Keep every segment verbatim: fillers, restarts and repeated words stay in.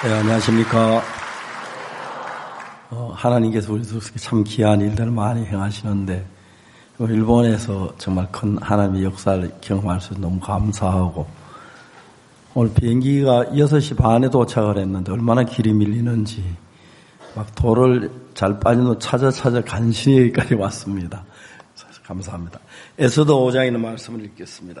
네, 안녕하십니까. 어, 하나님께서 우리들에게 참 귀한 일들을 많이 행하시는데, 일본에서 정말 큰 하나님의 역사를 경험할 수 있어서 너무 감사하고, 오늘 비행기가 여섯 시 반에 도착을 했는데, 얼마나 길이 밀리는지, 막 도를 잘 빠진 후 찾아 찾아 간신히 여기까지 왔습니다. 감사합니다. 에스더 오 장에 있는 말씀을 읽겠습니다.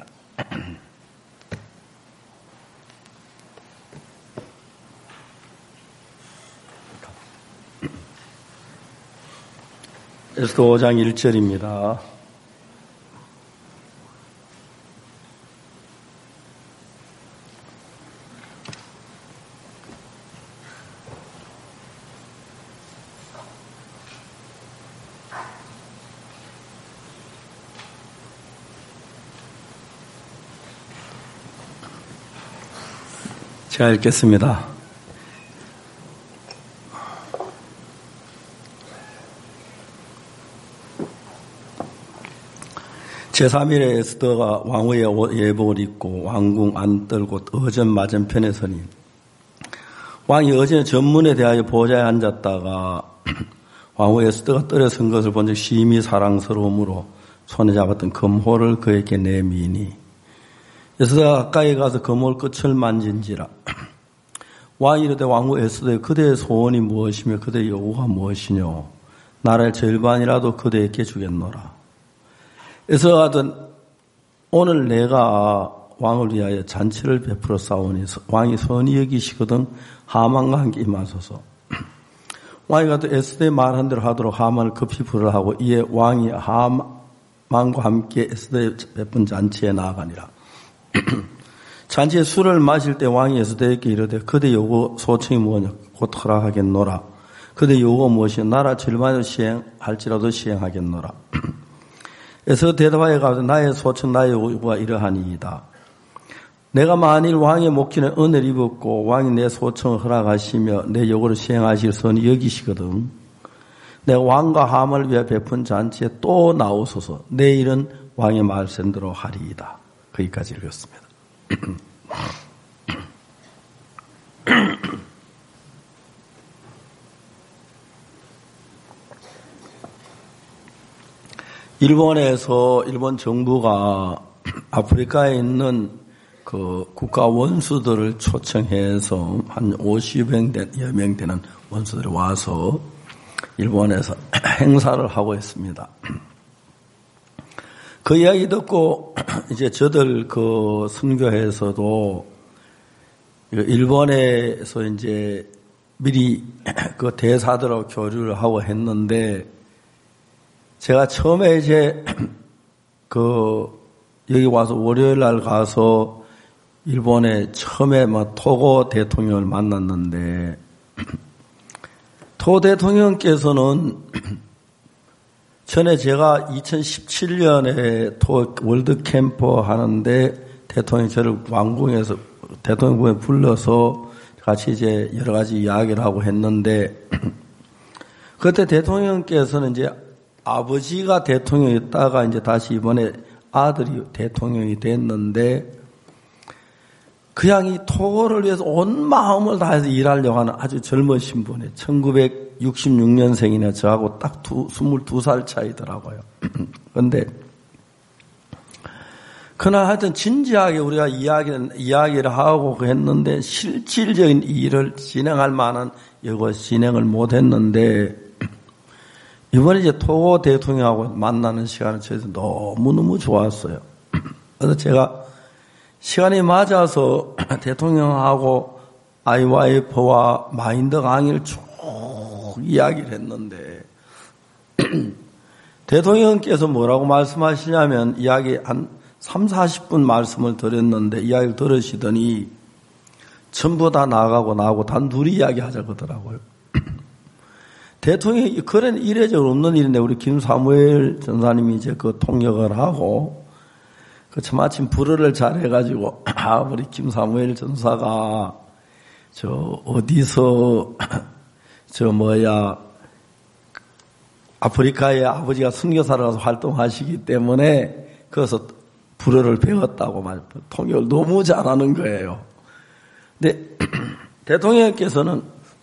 에스더 오 장 일 절입니다. 제가 읽겠습니다. 제삼 일에 에스더가 왕후의 예복을 입고 왕궁 안뜰 곳 어전 맞은편에 서니 왕이 어전의 전문에 대하여 보좌에 앉았다가 왕후 에스더가 뜰에 선 것을 본즉 심히 사랑스러움으로 손에 잡았던 금호를 그에게 내미니 에스더가 가까이 가서 금홀 끝을 만진지라. 왕이 이르되 왕후 에스더여 그대의 소원이 무엇이며 그대의 요구가 무엇이뇨. 나라의 절반이라도 그대에게 주겠노라. 에스더가 하던 오늘 내가 왕을 위하여 잔치를 베풀어 싸우니 왕이 선히 여기시거든 하만과 함께 임하소서. 왕이 가도 에스더의 말한 대로 하도록 하만을 급히 부르라 하고 이에 왕이 하만과 함께 에스더의 베푼 잔치에 나아가니라. 잔치에 술을 마실 때 왕이 에스더에게 이르되 그대 요구 소청이 무엇이냐 곧 허락하겠노라. 그대 요구가 무엇이냐 나라 절반을 시행할지라도 시행하겠노라. 에스더 대답하여 가서 나의 소청 나의 요구가 이러하니이다. 내가 만일 왕의 목전에 은혜를 입었고 왕이 내 소청을 허락하시며 내 요구를 시행하실 선이 여기시거든. 내가 왕과 하만을 위하여 베푼 잔치에 또 나오소서. 내일은 왕의 말씀대로 하리이다. 거기까지 읽었습니다. 일본에서 일본 정부가 아프리카에 있는 그 국가 원수들을 초청해서 한 오십여 명 되는 원수들이 와서 일본에서 행사를 하고 있습니다. 그 이야기 듣고 이제 저들 그 선교회에서도 일본에서 이제 미리 그 대사들하고 교류를 하고 했는데 제가 처음에 이제 그 여기 와서 월요일 날 가서 일본에 처음에 막 토고 대통령을 만났는데 토 대통령께서는 전에 제가 이천십칠 년에 토 월드 캠프 하는데 대통령이 저를 왕궁에서 대통령궁에 불러서 같이 이제 여러 가지 이야기를 하고 했는데 그때 대통령께서는 이제 아버지가 대통령이었다가 이제 다시 이번에 아들이 대통령이 됐는데 그 양이 토고를 위해서 온 마음을 다해서 일하려고 하는 아주 젊으신 분이에요. 천구백육십육 년생이나 저하고 딱 두, 스물두 살 차이더라고요. 그런데 그날 하여튼 진지하게 우리가 이야기를, 이야기를 하고 했는데 실질적인 일을 진행할 만한 이거 진행을 못 했는데 이번에 이제 토고 대통령하고 만나는 시간을 저희도 너무너무 좋았어요. 그래서 제가 시간이 맞아서 대통령하고 아이와이프와 마인드 강의를 쭉 이야기를 했는데 대통령께서 뭐라고 말씀하시냐면 이야기 한 삼사십 분 말씀을 드렸는데 이야기를 들으시더니 전부 다 나가고 나하고 단둘이 이야기하자 그러더라고요. 대통령이 그런 이례적으로 없는 일인데 우리 김사무엘 전사님이 이제 그 통역을 하고 그 마침 불어를 잘 해가지고 아 우리 김사무엘 전사가 저 어디서 저 뭐야 아프리카에 아버지가 선교사로 가서 활동하시기 때문에 거기서 불어를 배웠다고 말 통역을 너무 잘하는 거예요. 근데 대통령께서는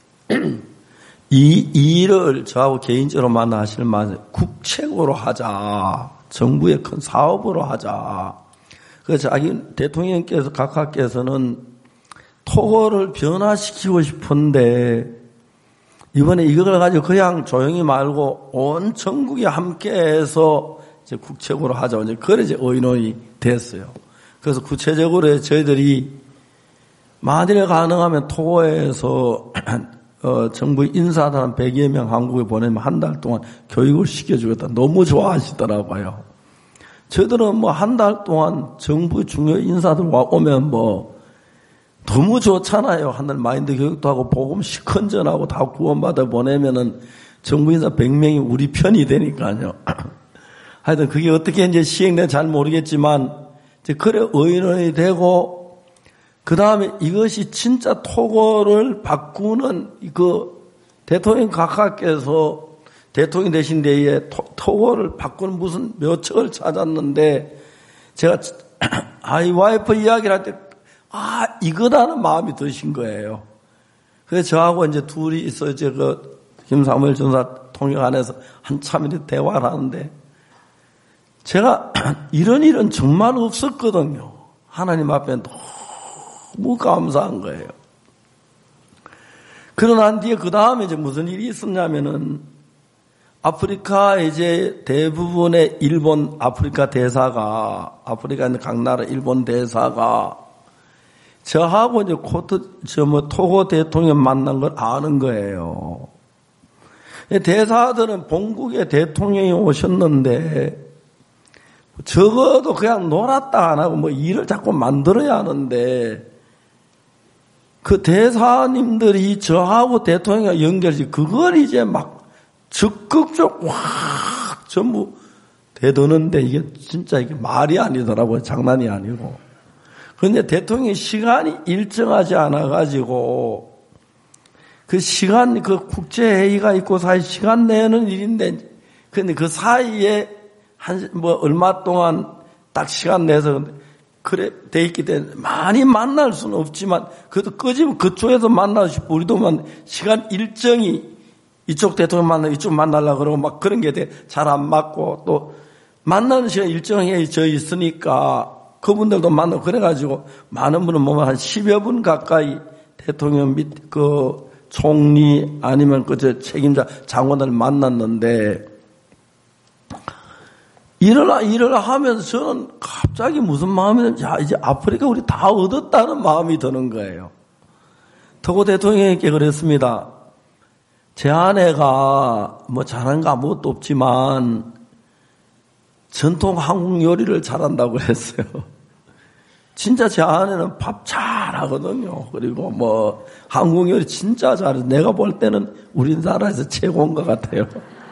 이 일을 저하고 개인적으로 만나 하실 말은 국책으로 하자. 정부의 큰 사업으로 하자. 그래서 자기 대통령께서 각하께서는 토고를 변화시키고 싶은데 이번에 이걸 가지고 그냥 조용히 말고 온 전국이 함께해서 이제 국책으로 하자. 이제 그래 이제 의논이 됐어요. 그래서 구체적으로 저희들이 만일 가능하면 토고에서 어, 정부 인사들 한 백여 명 한국에 보내면 한 달 동안 교육을 시켜주겠다. 너무 좋아하시더라고요. 저희들은 뭐 한 달 동안 정부 중요 인사들 와 오면 뭐 너무 좋잖아요. 한 달 마인드 교육도 하고 복음 시컨전하고 다 구원받아 보내면은 정부 인사 백 명이 우리 편이 되니까요. 하여튼 그게 어떻게 이제 시행된 잘 모르겠지만 이제 그래 의논이 되고 그 다음에 이것이 진짜 토고를 바꾸는 그 대통령 각하께서 대통령 되신 데에 토, 토고를 바꾸는 무슨 묘책을 찾았는데 제가 아이 와이프 이야기를 할 때 아, 이거다는 마음이 드신 거예요. 그래서 저하고 이제 둘이 있어 이제 그 김사무엘 전사 통역 안에서 한참 이렇게 대화를 하는데 제가 이런 일은 정말 없었거든요. 하나님 앞에 너무 감사한 거예요. 그러고 난 뒤에 그 다음에 이제 무슨 일이 있었냐면은 아프리카 이제 대부분의 일본 아프리카 대사가 아프리카 있는 각 나라 일본 대사가 저하고 이제 코트 저 뭐 토고 대통령 만난 걸 아는 거예요. 대사들은 본국에 대통령이 오셨는데 적어도 그냥 놀았다 안 하고 뭐 일을 자꾸 만들어야 하는데 그 대사님들이 저하고 대통령과 연결시 그걸 이제 막 적극적으로 확 전부 대드는데 이게 진짜 이게 말이 아니더라고요. 장난이 아니고. 그런데 대통령이 시간이 일정하지 않아가지고 그 시간, 그 국제회의가 있고 사이 시간 내는 일인데 근데 그 사이에 한, 뭐 얼마 동안 딱 시간 내서 그래, 돼 있기 때문에 많이 만날 수는 없지만 그래도 끄지면 그쪽에서 만나고 싶고 우리도 만 시간 일정이 이쪽 대통령 만나고 이쪽 만나려고 그러고 막 그런 게 잘 안 맞고 또 만나는 시간 일정이 져 있으니까 그분들도 만나고 그래가지고 많은 분은 보면 한 십여 분 가까이 대통령 및 그 총리 아니면 그 저 책임자 장관들 만났는데 일을, 일을 하면서 저는 갑자기 무슨 마음이 야, 이제 아프리카 우리 다 얻었다는 마음이 드는 거예요. 토고 대통령에게 그랬습니다. 제 아내가 뭐 잘하는 거 아무것도 없지만 전통 한국 요리를 잘한다고 그랬어요. 진짜 제 아내는 밥 잘하거든요. 그리고 뭐 한국 요리 진짜 잘해. 내가 볼 때는 우리나라에서 최고인 것 같아요.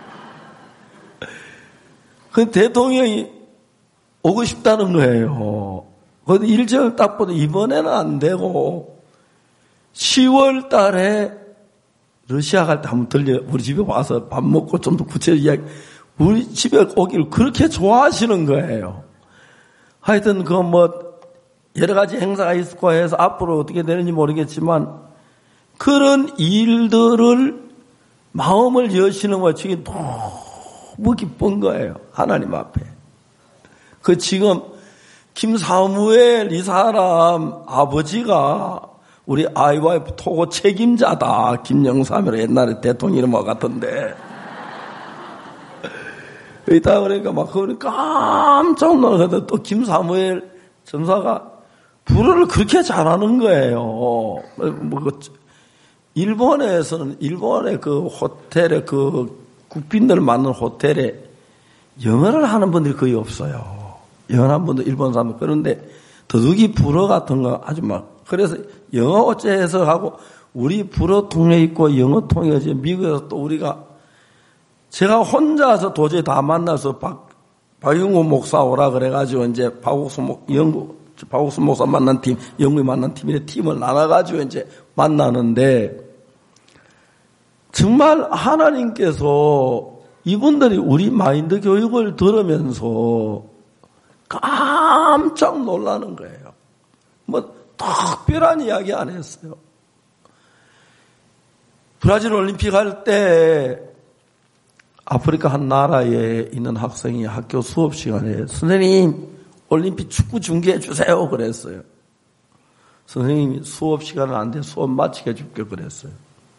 그 대통령이 오고 싶다는 거예요. 그 일정을 딱 보도 이번에는 안 되고 시월 달에 러시아 갈 때 한번 들려 우리 집에 와서 밥 먹고 좀 더 구체적으로 이야기. 우리 집에 오기를 그렇게 좋아하시는 거예요. 하여튼 그 뭐 여러 가지 행사가 있고 해서 앞으로 어떻게 되는지 모르겠지만 그런 일들을 마음을 여시는 거 지금 너무 기쁜 거예요. 하나님 앞에. 그 지금 김사무엘 이 사람 아버지가 우리 아이와이프 토고 책임자다. 김영삼이라 옛날에 대통령 이름 같은데. 이따 그러니까 막 그러니까 깜짝 놀라서 또 김사무엘 전사가 불어를 그렇게 잘하는 거예요. 뭐 그 일본에서는 일본의 그 호텔에 그 국빈들 맞는 호텔에 영어를 하는 분들이 거의 없어요. 영어하는 분들 일본 사람들. 그런데 더욱이 불어 같은 거 아주 막 그래서 영어 어째 해석하고 우리 불어 통역 있고 영어 통역이 미국에서 또 우리가 제가 혼자서 도저히 다 만나서 박 박영우 목사 오라 그래가지고 이제 박옥수 목 영국 박옥수 목사 만난 팀, 영국에 만난 팀의 팀을 나눠가지고 이제 만나는데 정말 하나님께서 이분들이 우리 마인드 교육을 들으면서 깜짝 놀라는 거예요. 뭐 특별한 이야기 안 했어요. 브라질 올림픽 할 때 아프리카 한 나라에 있는 학생이 학교 수업 시간에 선생님 올림픽 축구 중계해 주세요 그랬어요. 선생님이 수업 시간은 안 돼 수업 마치게 해줄게 그랬어요.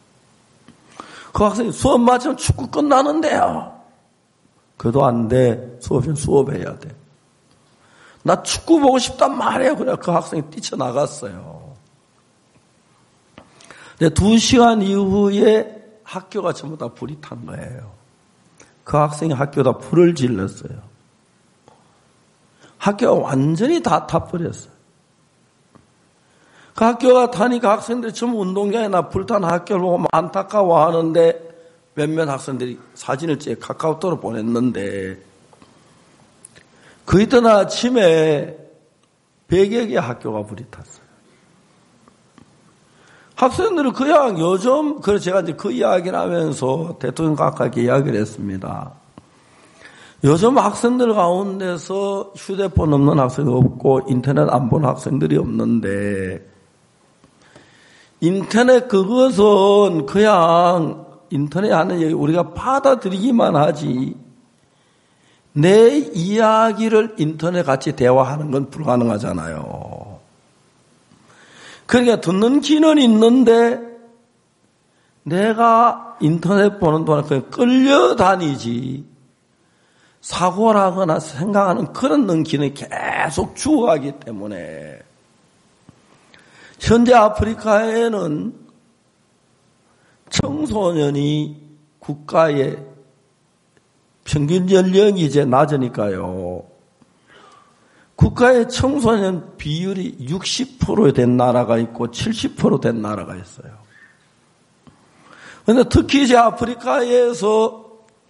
그 학생이 수업 마치면 축구 끝나는데요. 그래도 안 돼. 수업은 수업해야 돼. 나 축구 보고 싶단 말이에요. 그래 그 학생이 뛰쳐나갔어요. 근데 두 시간 이후에 학교가 전부 다 불이 탄 거예요. 그 학생이 학교에다 불을 질렀어요. 학교가 완전히 다 타버렸어요. 그 학교가 타니까 학생들이 전부 운동장에 나 불탄 학교를 보고 안타까워하는데 몇몇 학생들이 사진을 찍어 카카오톡으로 보냈는데 그 이튿 아침에 백여 개 학교가 불이 탔어요. 학생들은 그냥 요즘, 그래서 제가 이제 그 이야기를 하면서 대통령 가깝게 이야기를 했습니다. 요즘 학생들 가운데서 휴대폰 없는 학생이 없고 인터넷 안 보는 학생들이 없는데 인터넷 그것은 그냥 인터넷 하는 얘기 우리가 받아들이기만 하지 내 이야기를 인터넷 같이 대화하는 건 불가능하잖아요. 그러니까 듣는 귀는 있는데 내가 인터넷 보는 동안 그냥 끌려다니지 사고라거나 생각하는 그런 능기는 계속 죽어가기 때문에 현재 아프리카에는 청소년이 국가의 평균 연령이 이제 낮으니까요. 국가의 청소년 비율이 육십 퍼센트 된 나라가 있고 칠십 퍼센트 된 나라가 있어요. 그런데 특히 이제 아프리카에서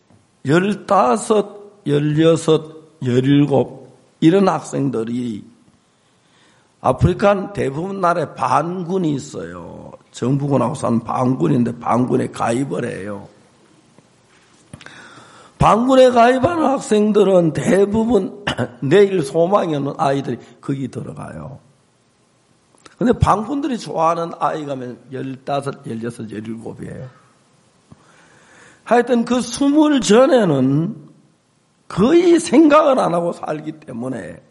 열다섯, 열여섯, 열일곱 이런 학생들이 아프리카 대부분 나라에 반군이 있어요. 정부군하고 사는 반군인데 반군에 가입을 해요. 반군에 가입하는 학생들은 대부분 내일 소망이 없는 아이들이 거기 들어가요. 그런데 반군들이 좋아하는 아이가 열다섯, 열여섯, 열일곱이에요. 하여튼 그 스물 전에는 거의 생각을 안 하고 살기 때문에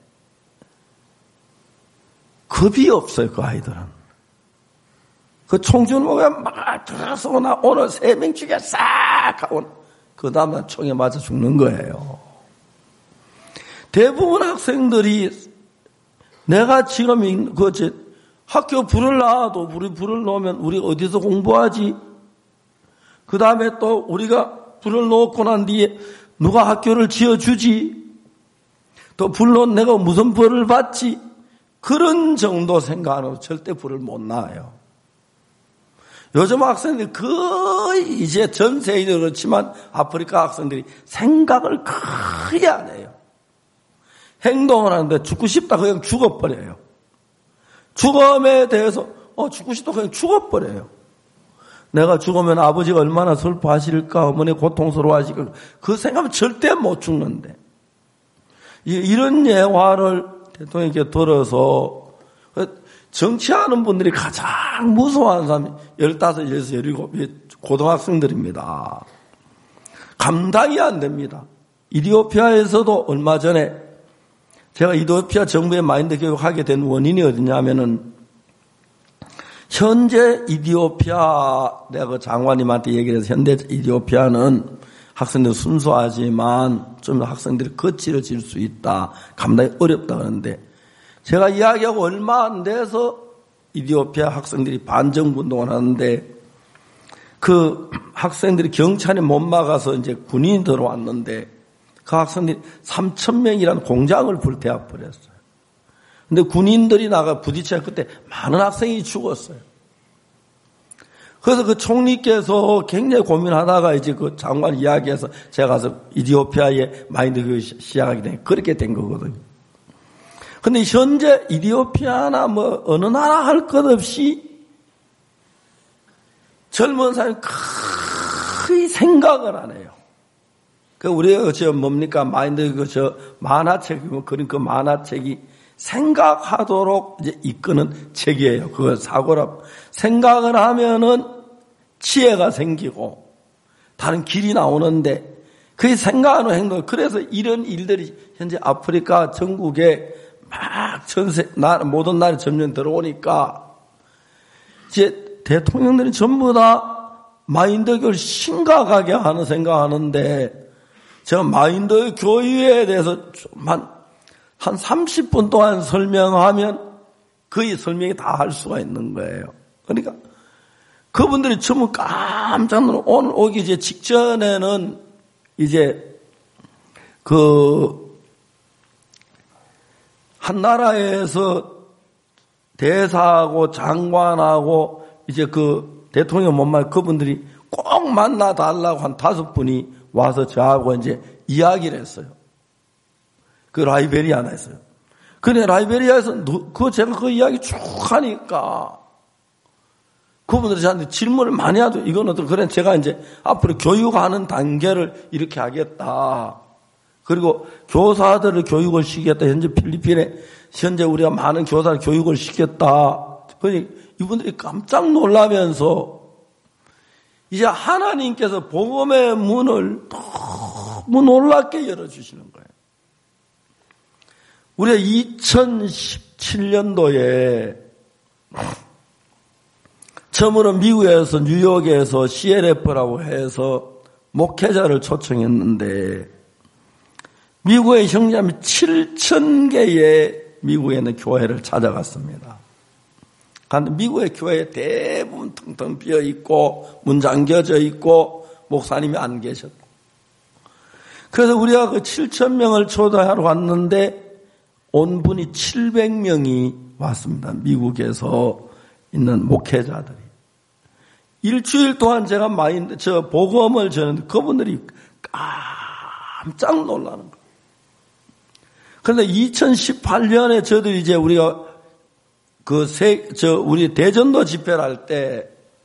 겁이 없어요, 그 아이들은. 그 총주먹에 막 들어서 나 오늘 세 명 죽여 싹 하고 그 다음에 총에 맞아 죽는 거예요. 대부분 학생들이 내가 지금 그 학교 불을 놔도 우리 불을 놓으면 우리 어디서 공부하지? 그 다음에 또 우리가 불을 놓고 난 뒤에 누가 학교를 지어주지? 또 불 놓은 내가 무슨 벌을 받지? 그런 정도 생각하고 절대 불을 못 놔요. 요즘 학생들이 거의 이제 전 세계도 그렇지만 아프리카 학생들이 생각을 거의 안 해요. 행동을 하는데 죽고 싶다 그냥 죽어버려요. 죽음에 대해서 어 죽고 싶다 그냥 죽어버려요. 내가 죽으면 아버지가 얼마나 슬퍼하실까 어머니 고통스러워하실까 그 생각은 절대 못 죽는데 이런 예화를 대통령께 들어서 정치하는 분들이 가장 무서워하는 사람이 열다섯, 열여섯, 열일곱 고등학생들입니다. 감당이 안 됩니다. 이디오피아에서도 얼마 전에 제가 이디오피아 정부의 마인드 교육하게 된 원인이 어디냐면은 현재 이디오피아 내가 그 장관님한테 얘기를 해서 현재 이디오피아는 학생들 순수하지만 좀 학생들이 거칠어 질 수 있다. 감당이 어렵다 그러는데 제가 이야기하고 얼마 안 돼서 이디오피아 학생들이 반정부 운동을 하는데 그 학생들이 경찰이 못 막아서 이제 군인이 들어왔는데 그 학생들이 삼천 명이라는 공장을 불태워 버렸어요. 근데 군인들이 나가 부딪혀 그때 많은 학생이 죽었어요. 그래서 그 총리께서 굉장히 고민하다가 이제 그 장관 이야기해서 제가 가서 이디오피아의 마인드 교육 시작하게 된 그렇게 된 거거든요. 근데 현재 이디오피아나 뭐 어느 나라 할 것 없이 젊은 사람이 거의 생각을 안 해요. 그 우리가 저 뭡니까 마인드 그 저 만화책이 뭐 그런 그 만화책이 생각하도록 이제 이끄는 책이에요. 그거 사고라 생각을 하면은 지혜가 생기고 다른 길이 나오는데 그게 생각하는 행동, 그래서 이런 일들이 현재 아프리카 전국에 막 전세, 모든 나라에 점점 들어오니까 이제 대통령들이 전부 다 마인드교를 심각하게 하는 생각하는데 제가 마인드 교육에 대해서 한, 한 삼십 분 동안 설명하면 거의 설명이 다 할 수가 있는 거예요. 그러니까 그분들이 전부 깜짝 놀라. 오늘 오기 이제 직전에는 이제 그 한 나라에서 대사하고 장관하고 이제 그 대통령 못 만나 그분들이 꼭 만나 달라고 한 다섯 분이 와서 저하고 이제 이야기를 했어요. 그 라이베리아에서요. 근데 라이베리아에서 그 제가 그 이야기 쭉 하니까 그분들이 저한테 질문을 많이 하죠. 이거는 어떤 그래 제가 이제 앞으로 교육하는 단계를 이렇게 하겠다. 그리고 교사들을 교육을 시키겠다. 현재 필리핀에 현재 우리가 많은 교사를 교육을 시켰다. 그러니 이분들이 깜짝 놀라면서 이제 하나님께서 복음의 문을 너무 놀랍게 열어주시는 거예요. 우리가 이천십칠 년도에 처음으로 미국에서 뉴욕에서 씨엘에프라고 해서 목회자를 초청했는데 미국의 형제자매 칠천 개의 미국에 있는 교회를 찾아갔습니다. 그런데 미국의 교회에 대부분 텅텅 비어 있고 문 잠겨져 있고 목사님이 안 계셨고 그래서 우리가 그 칠천 명을 초대하러 갔는데 온 분이 칠백 명이 왔습니다. 미국에서 있는 목회자들이. 일주일 동안 제가 마인드, 저 복음을 전했는데 그분들이 깜짝 놀라는 거예요. 그런데 이천십팔 년에 저들이 이제 우리가 그 세, 저, 우리 대전도 집회를 할 때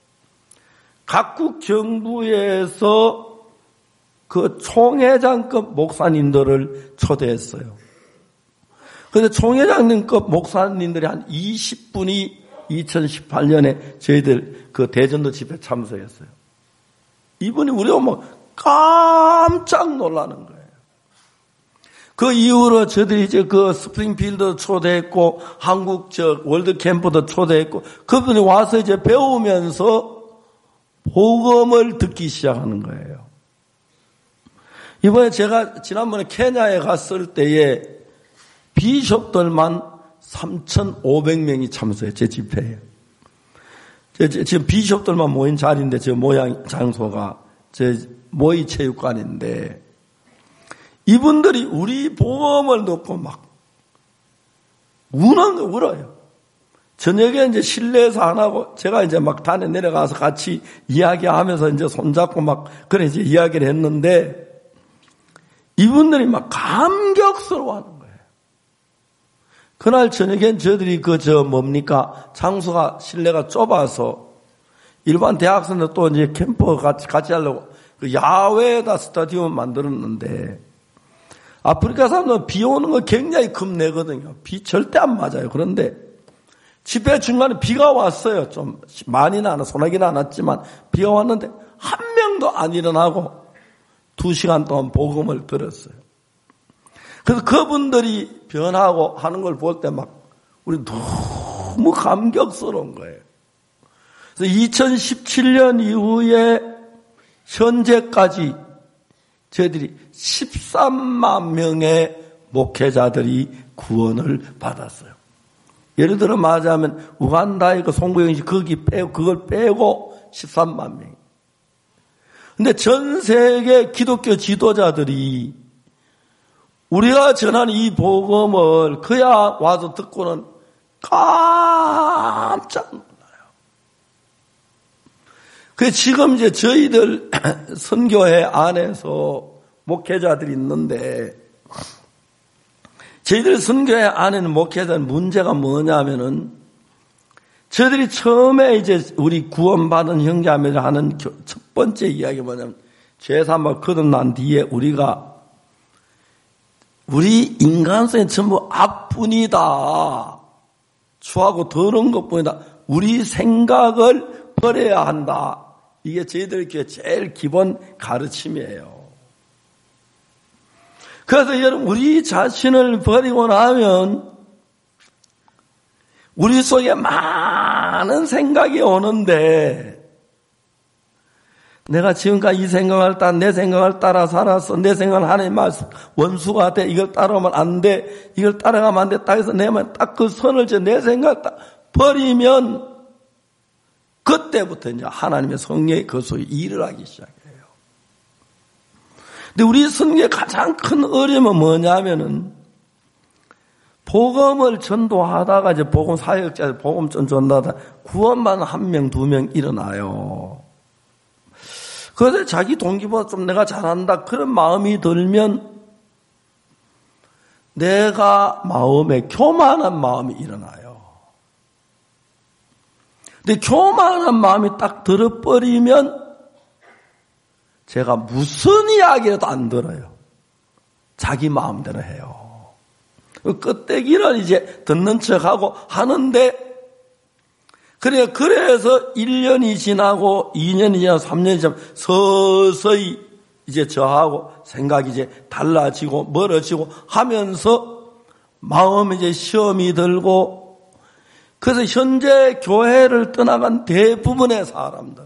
각국 정부에서 그 총회장급 목사님들을 초대했어요. 그런데 총회장님급 목사님들이 한 이십 분이 이천십팔 년에 저희들 그 대전도 집회 참석했어요. 이분이 우리가 뭐 깜짝 놀라는 거예요. 그 이후로 저희들이 이제 그 스프링필드 초대했고, 한국 저 월드 캠프도 초대했고, 그분이 와서 이제 배우면서 복음을 듣기 시작하는 거예요. 이번에 제가 지난번에 케냐에 갔을 때에 비숍들만 삼천오백 명이 참석해요. 제 집회에. 지금 비숍들만 모인 자리인데 저 모양 장소가 제 모의 체육관인데 이분들이 우리 복음을 듣고 막 우는 거 울어요. 저녁에 이제 실내에서 안 하고 제가 이제 막 단에 내려가서 같이 이야기하면서 이제 손잡고 막 그래 이제 이야기를 했는데 이분들이 막 감격스러워하는 거예요. 그날 저녁엔 저희들이 그 저 뭡니까 장소가 실내가 좁아서 일반 대학생들 또 이제 캠프 같이 같이 하려고 그 야외에다 스타디움 만들었는데 아프리카 사람들은 비 오는 거 굉장히 겁내거든요. 비 절대 안 맞아요. 그런데 집회 중간에 비가 왔어요. 좀 많이는 안, 소나기는 안 왔지만 비가 왔는데 한 명도 안 일어나고 두 시간 동안 복음을 들었어요. 그래서 그분들이 변하고 하는 걸 볼 때 막 우리 너무 감격스러운 거예요. 그래서 이천십칠 년 이후에 현재까지 저희들이 십삼만 명의 목회자들이 구원을 받았어요. 예를 들어 말하자면 우간다의 그 송구영 씨 거기 빼고 그걸 빼고 십삼만 명. 근데 전 세계 기독교 지도자들이 우리가 전하는 이 복음을 그야 와서 듣고는 깜짝 놀라요. 그 지금 이제 저희들 선교회 안에서 목회자들이 있는데 저희들 선교회 안에는 목회자들 문제가 뭐냐면은 저희들이 처음에 이제 우리 구원받은 형제자매를 하는 첫 번째 이야기가 뭐냐면 죄사함을 거듭난 뒤에 우리가 우리 인간성이 전부 악뿐이다. 추하고 더러운 것뿐이다. 우리 생각을 버려야 한다. 이게 저희들 교회 제일 기본 가르침이에요. 그래서 여러분, 우리 자신을 버리고 나면 우리 속에 많은 생각이 오는데, 내가 지금까지 이 생각을 따라, 내 생각을 따라 살았어. 내 생각을 하나님 말씀, 원수가 돼. 이걸 따라가면 안 돼. 이걸 따라가면 안 돼. 딱 해서 내만 딱 그 선을 저 내 생각을 딱 버리면, 그때부터 이제 하나님의 성령의 그 속에 일을 하기 시작해요. 근데 우리 성경의 가장 큰 어려움은 뭐냐면은, 복음을 전도하다가 이제 복음 사역자, 복음 전도하다 구원만 한 명, 두 명 일어나요. 그래서 자기 동기보다 좀 내가 잘한다 그런 마음이 들면 내가 마음에 교만한 마음이 일어나요. 근데 교만한 마음이 딱 들어버리면 제가 무슨 이야기라도 안 들어요. 자기 마음대로 해요. 끄떼기를 이제 듣는 척하고 하는데, 그래, 그래서 일 년이 지나고 이 년이 지나고 삼 년이 지나고 서서히 이제 저하고 생각이 이제 달라지고 멀어지고 하면서 마음에 이제 시험이 들고, 그래서 현재 교회를 떠나간 대부분의 사람들,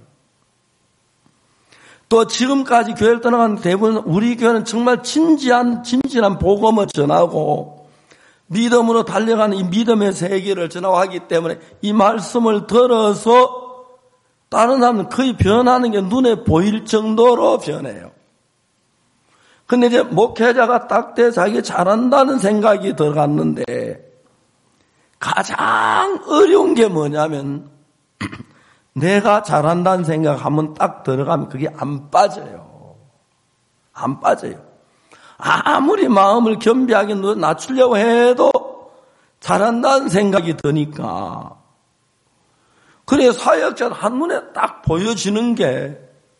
또 지금까지 교회를 떠나간 대부분, 우리 교회는 정말 진지한, 진실한 복음을 전하고 믿음으로 달려가는 이 믿음의 세계를 전하기 때문에 이 말씀을 들어서 다른 사람은 거의 변하는 게 눈에 보일 정도로 변해요. 근데 이제 목회자가 딱 돼 자기 잘한다는 생각이 들어갔는데, 가장 어려운 게 뭐냐면 내가 잘한다는 생각하면 딱 들어가면 그게 안 빠져요. 안 빠져요. 아무리 마음을 겸비하게 낮추려고 해도 잘한다는 생각이 드니까. 그래 사역자는 한눈에 딱 보여지는 게,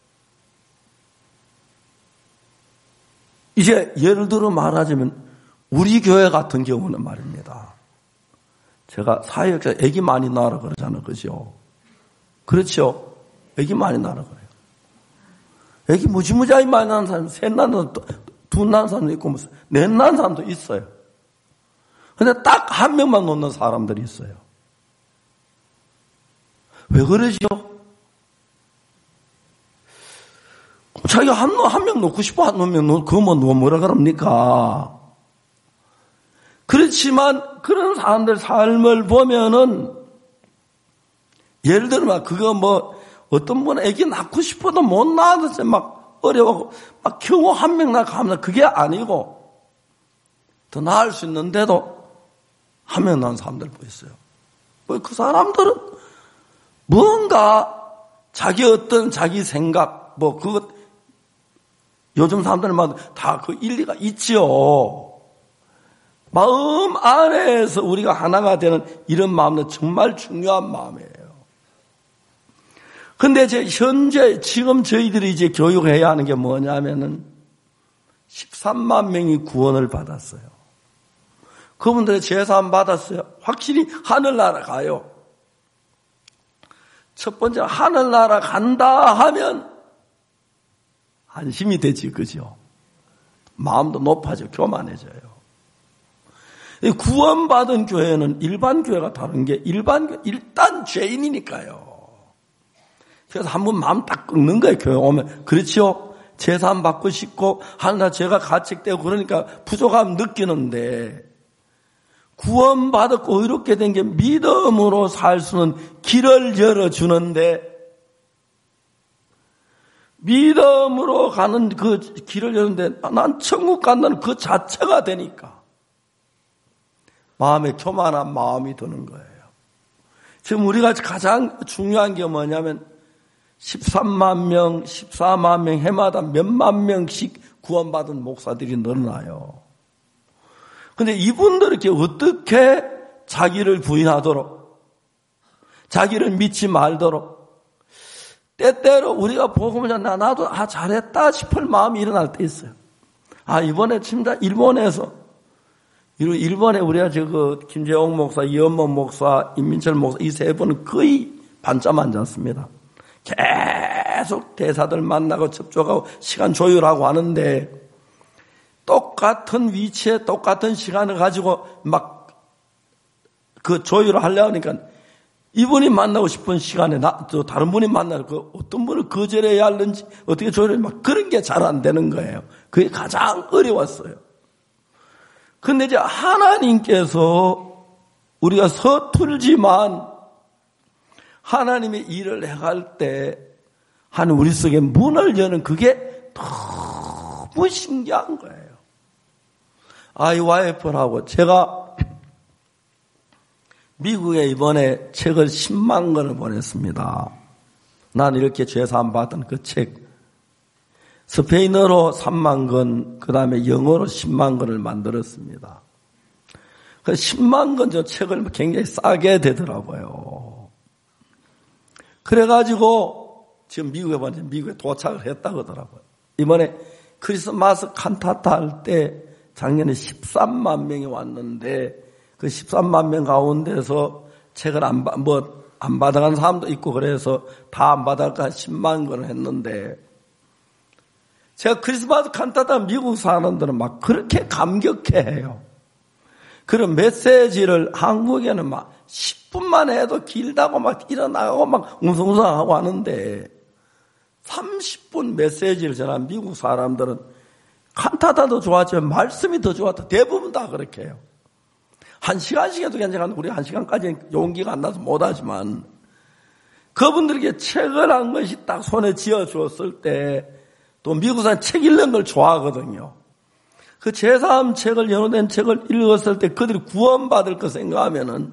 이제 예를 들어 말하자면 우리 교회 같은 경우는 말입니다. 제가 사역자 애기 많이 낳으라 그러잖아요. 그죠? 그렇죠? 애기 많이 낳으라 그래요. 애기 무지무지하게 많이 낳는 사람, 셋 낳는 사람, 두 낳는 사람도 있고, 넷 낳는 사람도 있어요. 근데 딱 한 명만 놓는 사람들이 있어요. 왜 그러죠? 자기가 한, 한 명 놓고 싶어, 한 명 놓고, 그거 뭐, 뭐라 그럽니까? 그렇지만, 그런 사람들 삶을 보면은, 예를 들면, 그거 뭐, 어떤 분은 애기 낳고 싶어도 못 낳아서 막 어려워하고, 막 겨우 한 명 낳고 하면 그게 아니고, 더 나을 수 있는데도, 한 명 낳은 사람들 보였어요. 그 사람들은 뭔가 자기 어떤 자기 생각, 뭐, 그것, 요즘 사람들은 다 그 일리가 있지요. 마음 안에서 우리가 하나가 되는 이런 마음은 정말 중요한 마음이에요. 근데 이제 현재, 지금 저희들이 이제 교육해야 하는 게 뭐냐면은 십삼만 명이 구원을 받았어요. 그분들의 제사함 받았어요. 확실히 하늘나라 가요. 첫 번째, 하늘나라 간다 하면 안심이 되지, 그죠? 마음도 높아져, 교만해져요. 구원받은 교회는 일반 교회가 다른 게, 일반 교회, 일단 죄인이니까요. 그래서 한번 마음 딱 꺾는 거예요, 교회 오면. 그렇죠? 제사함 받고 싶고, 하늘나라 죄가 가책되고 그러니까 부족함 느끼는데, 구원받았고 의롭게 된 게 믿음으로 살 수는 길을 열어주는데, 믿음으로 가는 그 길을 여는데 난 천국 간다는 그 자체가 되니까 마음에 교만한 마음이 드는 거예요. 지금 우리가 가장 중요한 게 뭐냐면 십삼만 명, 십사만 명 해마다 몇만 명씩 구원받은 목사들이 늘어나요. 그런데 이분들이 이렇게 어떻게 자기를 부인하도록, 자기를 믿지 말도록, 때때로 우리가 복음을 전하, 나도 아 잘했다 싶을 마음이 일어날 때 있어요. 아 이번에 진짜 일본에서 일본에 우리가 저그 김재홍 목사, 이현범 목사, 임민철 목사 이 세 분은 거의 반점 앉았습니다. 계속 대사들 만나고 접촉하고 시간 조율하고 하는데 똑같은 위치에 똑같은 시간을 가지고 막 그 조율을 하려고 하니까 이분이 만나고 싶은 시간에 나, 또 다른 분이 만나고 그 어떤 분을 거절해야 하는지 어떻게 조율을 막 그런 게 잘 안 되는 거예요. 그게 가장 어려웠어요. 근데 이제 하나님께서 우리가 서툴지만 하나님의 일을 해갈 때 하나님 우리 속에 문을 여는 그게 너무 신기한 거예요. 아이 와이프라고 제가 미국에 이번에 책을 십만 권을 보냈습니다. 난 이렇게 죄사함 받은 그 책. 스페인어로 삼만 권, 그 다음에 영어로 십만 권을 만들었습니다. 그 십만 권 저 책을 굉장히 싸게 되더라고요. 그래가지고 지금 미국에 보니 미국에 도착을 했다고 하더라고요. 이번에 크리스마스 칸타타 할 때 작년에 십삼만 명이 왔는데 그 십삼만 명 가운데서 책을 안, 뭐, 안 받아간 사람도 있고 그래서 다 안 받아가 십만 권을 했는데 제가 크리스마스 칸타타 미국 사람들은 막 그렇게 감격해 해요. 그런 메시지를 한국에는 막 십 분만 해도 길다고 막 일어나고 막 웅성웅성하고 하는데 삼십 분 메시지를 전한 미국 사람들은 칸타타도 좋았지만 말씀이 더 좋았다. 대부분 다 그렇게 해요. 한 시간씩 해도 괜찮은데 우리 한 시간까지 용기가 안 나서 못하지만 그분들에게 책을 한 것이 딱 손에 쥐어주었을 때 또 미국 사람 책 읽는 걸 좋아하거든요. 그 제삼 책을 연호된 책을 읽었을 때 그들이 구원받을 거 생각하면은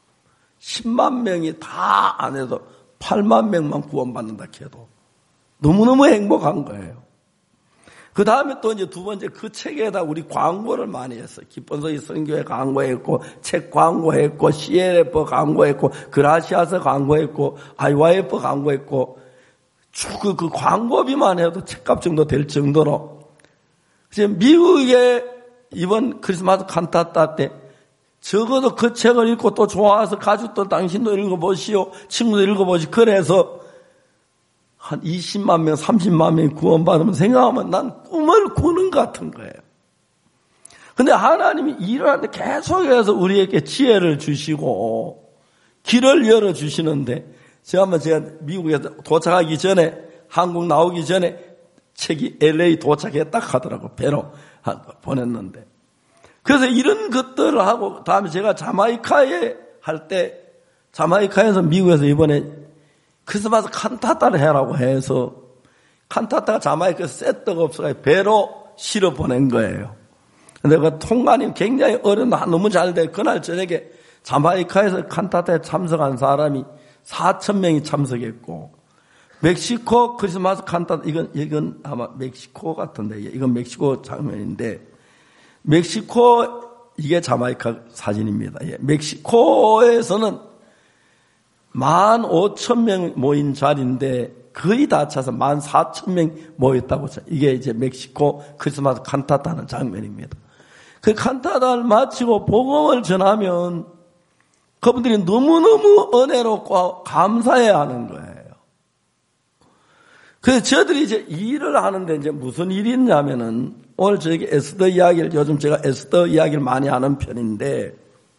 십만 명이 다 안 해도 팔만 명만 구원받는다 해도 너무너무 행복한 거예요. 그 다음에 또 이제 두 번째 그 책에다 우리 광고를 많이 했어요. 기쁜소리 선교회 광고했고, 책 광고했고, 씨엘에프 광고했고, 그라시아스 광고했고, 아이와이에프 광고했고, 그, 그 광고비만 해도 책값 정도 될 정도로. 지금 미국에 이번 크리스마스 칸타타 때 적어도 그 책을 읽고 또 좋아서 가족도 당신도 읽어보시오, 친구도 읽어보시오. 그래서 한 이십만 명, 삼십만 명이 구원받으면 생각하면 난 꿈을 꾸는 것 같은 거예요. 근데 하나님이 일을 하는데 계속해서 우리에게 지혜를 주시고 길을 열어주시는데 제가 한번 제가 미국에 도착하기 전에 한국 나오기 전에 책이 엘에이 도착했다 하더라고. 배로 보냈는데. 그래서 이런 것들을 하고 다음에 제가 자마이카에 할 때 자마이카에서 미국에서 이번에 크리스마스 칸타타를 해라고 해서 칸타타가 자마이카에서 셋도가 없어서 배로 실어 보낸 거예요. 근데 그 통관이 굉장히 어려운데 너무 잘 돼. 그날 저녁에 자마이카에서 칸타타에 참석한 사람이 사천 명이 참석했고 멕시코 크리스마스 칸타타 이건 이건 아마 멕시코 같은데 이건 멕시코 장면인데 멕시코 이게 자마이카 사진입니다. 예. 멕시코에서는 만 오천 명 모인 자리인데 거의 다 차서 만 사천 명 모였다고. 이게 이제 멕시코 크리스마스 칸타타 하는 장면입니다. 그 칸타타를 마치고 복음을 전하면 그분들이 너무너무 은혜롭고 감사해야 하는 거예요. 그래서 저들이 이제 일을 하는데 이제 무슨 일이 있냐면은 오늘 저에게 에스더 이야기를 요즘 제가 에스더 이야기를 많이 하는 편인데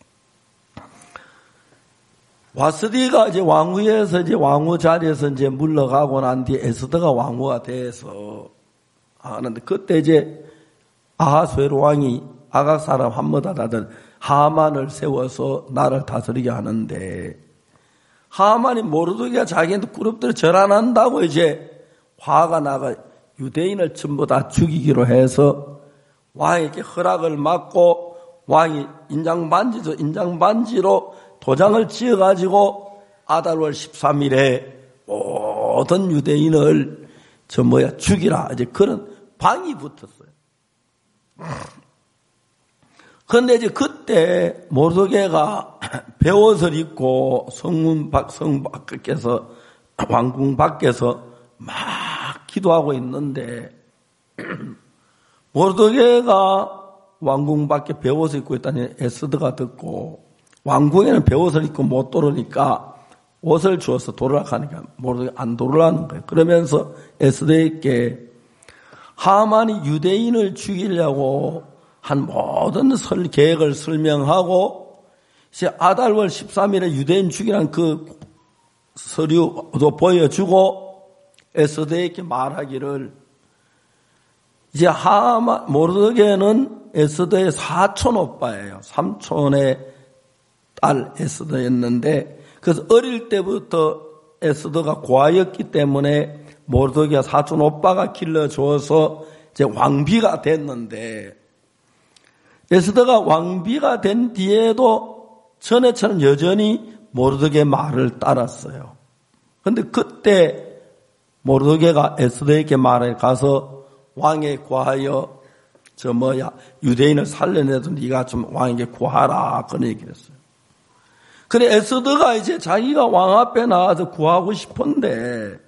와스디가 이제 왕후에서 이제 왕후 자리에서 이제 물러가고 난 뒤에 에스더가 왕후가 돼서 하는데 그때 이제 아하수에로 왕이 아각 사람 함므다다들 하만을 세워서 나를 다스리게 하는데 하만이 모르드게가 자기한테 그룹들을 절안한다고 이제 화가 나가 유대인을 전부 다 죽이기로 해서 왕에게 허락을 받고 왕이 인장반지죠. 인장반지로 도장을 지어가지고 아달월 십삼 일에 모든 유대인을 저 뭐야 죽이라 이제 그런 방이 붙었어요. 그런데 이제 그때 모르드게가 베옷을 입고 성문 밖, 성 밖에서 왕궁 밖에서 막 기도하고 있는데 모르드게가 왕궁 밖에 베옷을 입고 있다니 에스더가 듣고 왕궁에는 베옷을 입고 못 들어오니까 옷을 주어서 도르락하니까 모르게 안 도르라는 거예요. 그러면서 에스더에게 하만이 유대인을 죽이려고 한 모든 설 계획을 설명하고 이제 아달월 십삼 일에 유대인 죽이라는 그 서류도 보여주고 에스더에게 말하기를 이제 하만 모르드게는 에스더의 사촌 오빠예요. 삼촌의 딸 에스더였는데 그래서 어릴 때부터 에스더가 고아였기 때문에 모르드게가 사촌 오빠가 길러줘서 이제 왕비가 됐는데 에스더가 왕비가 된 뒤에도 전에처럼 여전히 모르드게 말을 따랐어요. 그런데 그때 모르드게가 에스더에게 말해 가서 왕에 구하여 저 뭐야 유대인을 살려내도 네가 좀 왕에게 구하라 그런 얘기를 했어요. 그래 에스더가 이제 자기가 왕 앞에 나와서 구하고 싶은데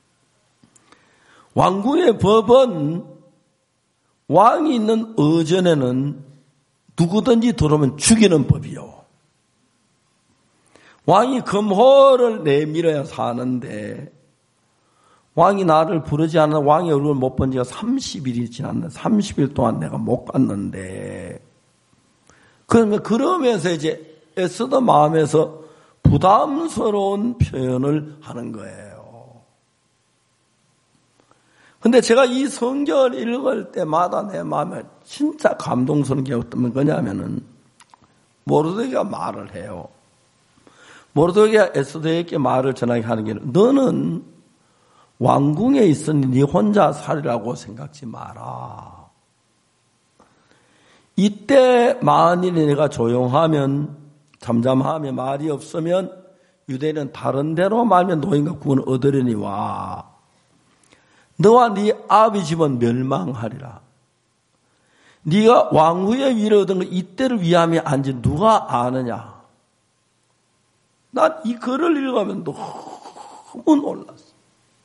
왕궁의 법은 왕이 있는 어전에는 누구든지 들어오면 죽이는 법이요. 왕이 금호를 내밀어야 사는데 왕이 나를 부르지 않는 왕의 얼굴을 못 본 지가 삼십 일이 지났는데 삼십 일 동안 내가 못 갔는데 그러면 그러면서 이제 에스더 마음에서 부담스러운 표현을 하는 거예요. 근데 제가 이 성경을 읽을 때마다 내 마음에 진짜 감동스러운 게 어떤 거냐면은 모르드게가 말을 해요. 모르드게가 에스더에게 말을 전하게 하는 게 너는 왕궁에 있으니 네 혼자 살이라고 생각지 마라. 이때 만일 내가 조용하면 잠잠하면 말이 없으면 유대인은 다른 데로 말면 노인과 구원을 얻으려니와 너와 네 아비 집은 멸망하리라. 네가 왕후의 위를 얻은 거 이때를 위함이 아닌지 누가 아느냐. 난 이 글을 읽으면 너무 놀랐어.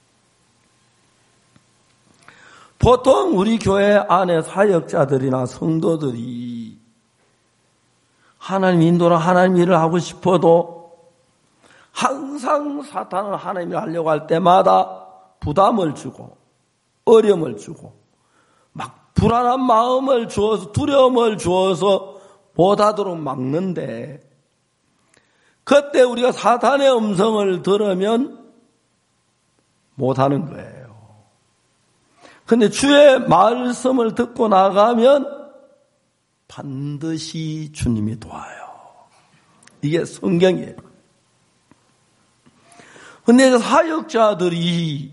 보통 우리 교회 안에 사역자들이나 성도들이 하나님 인도나 하나님 일을 하고 싶어도 항상 사탄은 하나님 일을 하려고 할 때마다 부담을 주고 어려움을 주고 막 불안한 마음을 주어서 두려움을 주어서 못하도록 막는데 그때 우리가 사탄의 음성을 들으면 못하는 거예요. 근데 주의 말씀을 듣고 나가면 반드시 주님이 도와요. 이게 성경이에요. 근데 사역자들이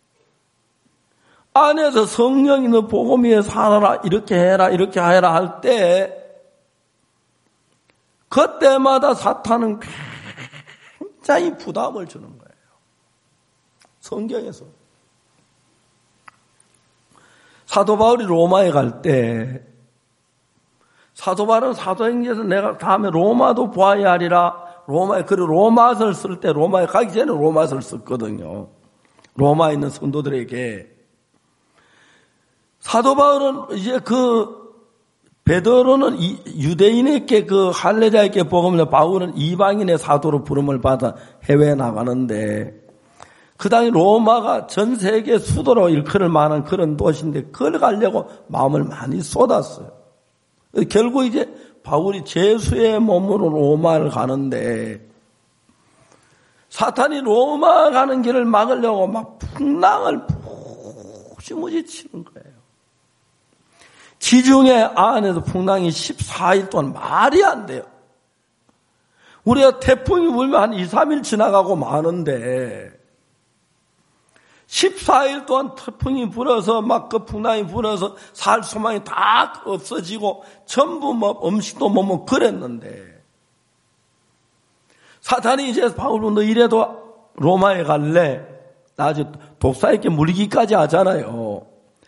안에서 성령이 너 복음 위에 살아라 이렇게 해라 이렇게 해라 할 때 그때마다 사탄은 굉장히 부담을 주는 거예요. 성경에서. 사도 바울이 로마에 갈 때 사도 바울은 사도행전에서 내가 다음에 로마도 보아야 하리라. 로마에 그 로마서를 쓸 때 로마에 가기 전에 로마서를 썼거든요. 로마에 있는 성도들에게 사도 바울은 이제 그 베드로는 유대인에게 그 할례자에게 복음을 바울은 이방인의 사도로 부름을 받아 해외에 나가는데 그 당시 로마가 전 세계 수도로 일컬을 만한 그런 도시인데 그걸 가려고 마음을 많이 쏟았어요. 결국 이제 바울이 제수의 몸으로 로마를 가는데 사탄이 로마 가는 길을 막으려고 막 풍랑을 무지무지 치는 거예요. 지중해 안에서 풍랑이 십사 일 동안 말이 안 돼요. 우리가 태풍이 불면 한 이, 삼 일 지나가고 마는데 십사 일 동안 태풍이 불어서 막 그 풍랑이 불어서 살 소망이 다 없어지고 전부 뭐 음식도 못 먹고 그랬는데 사탄이 이제 바울은 너 이래도 로마에 갈래? 나 아주 독사에게 물리기까지 하잖아요.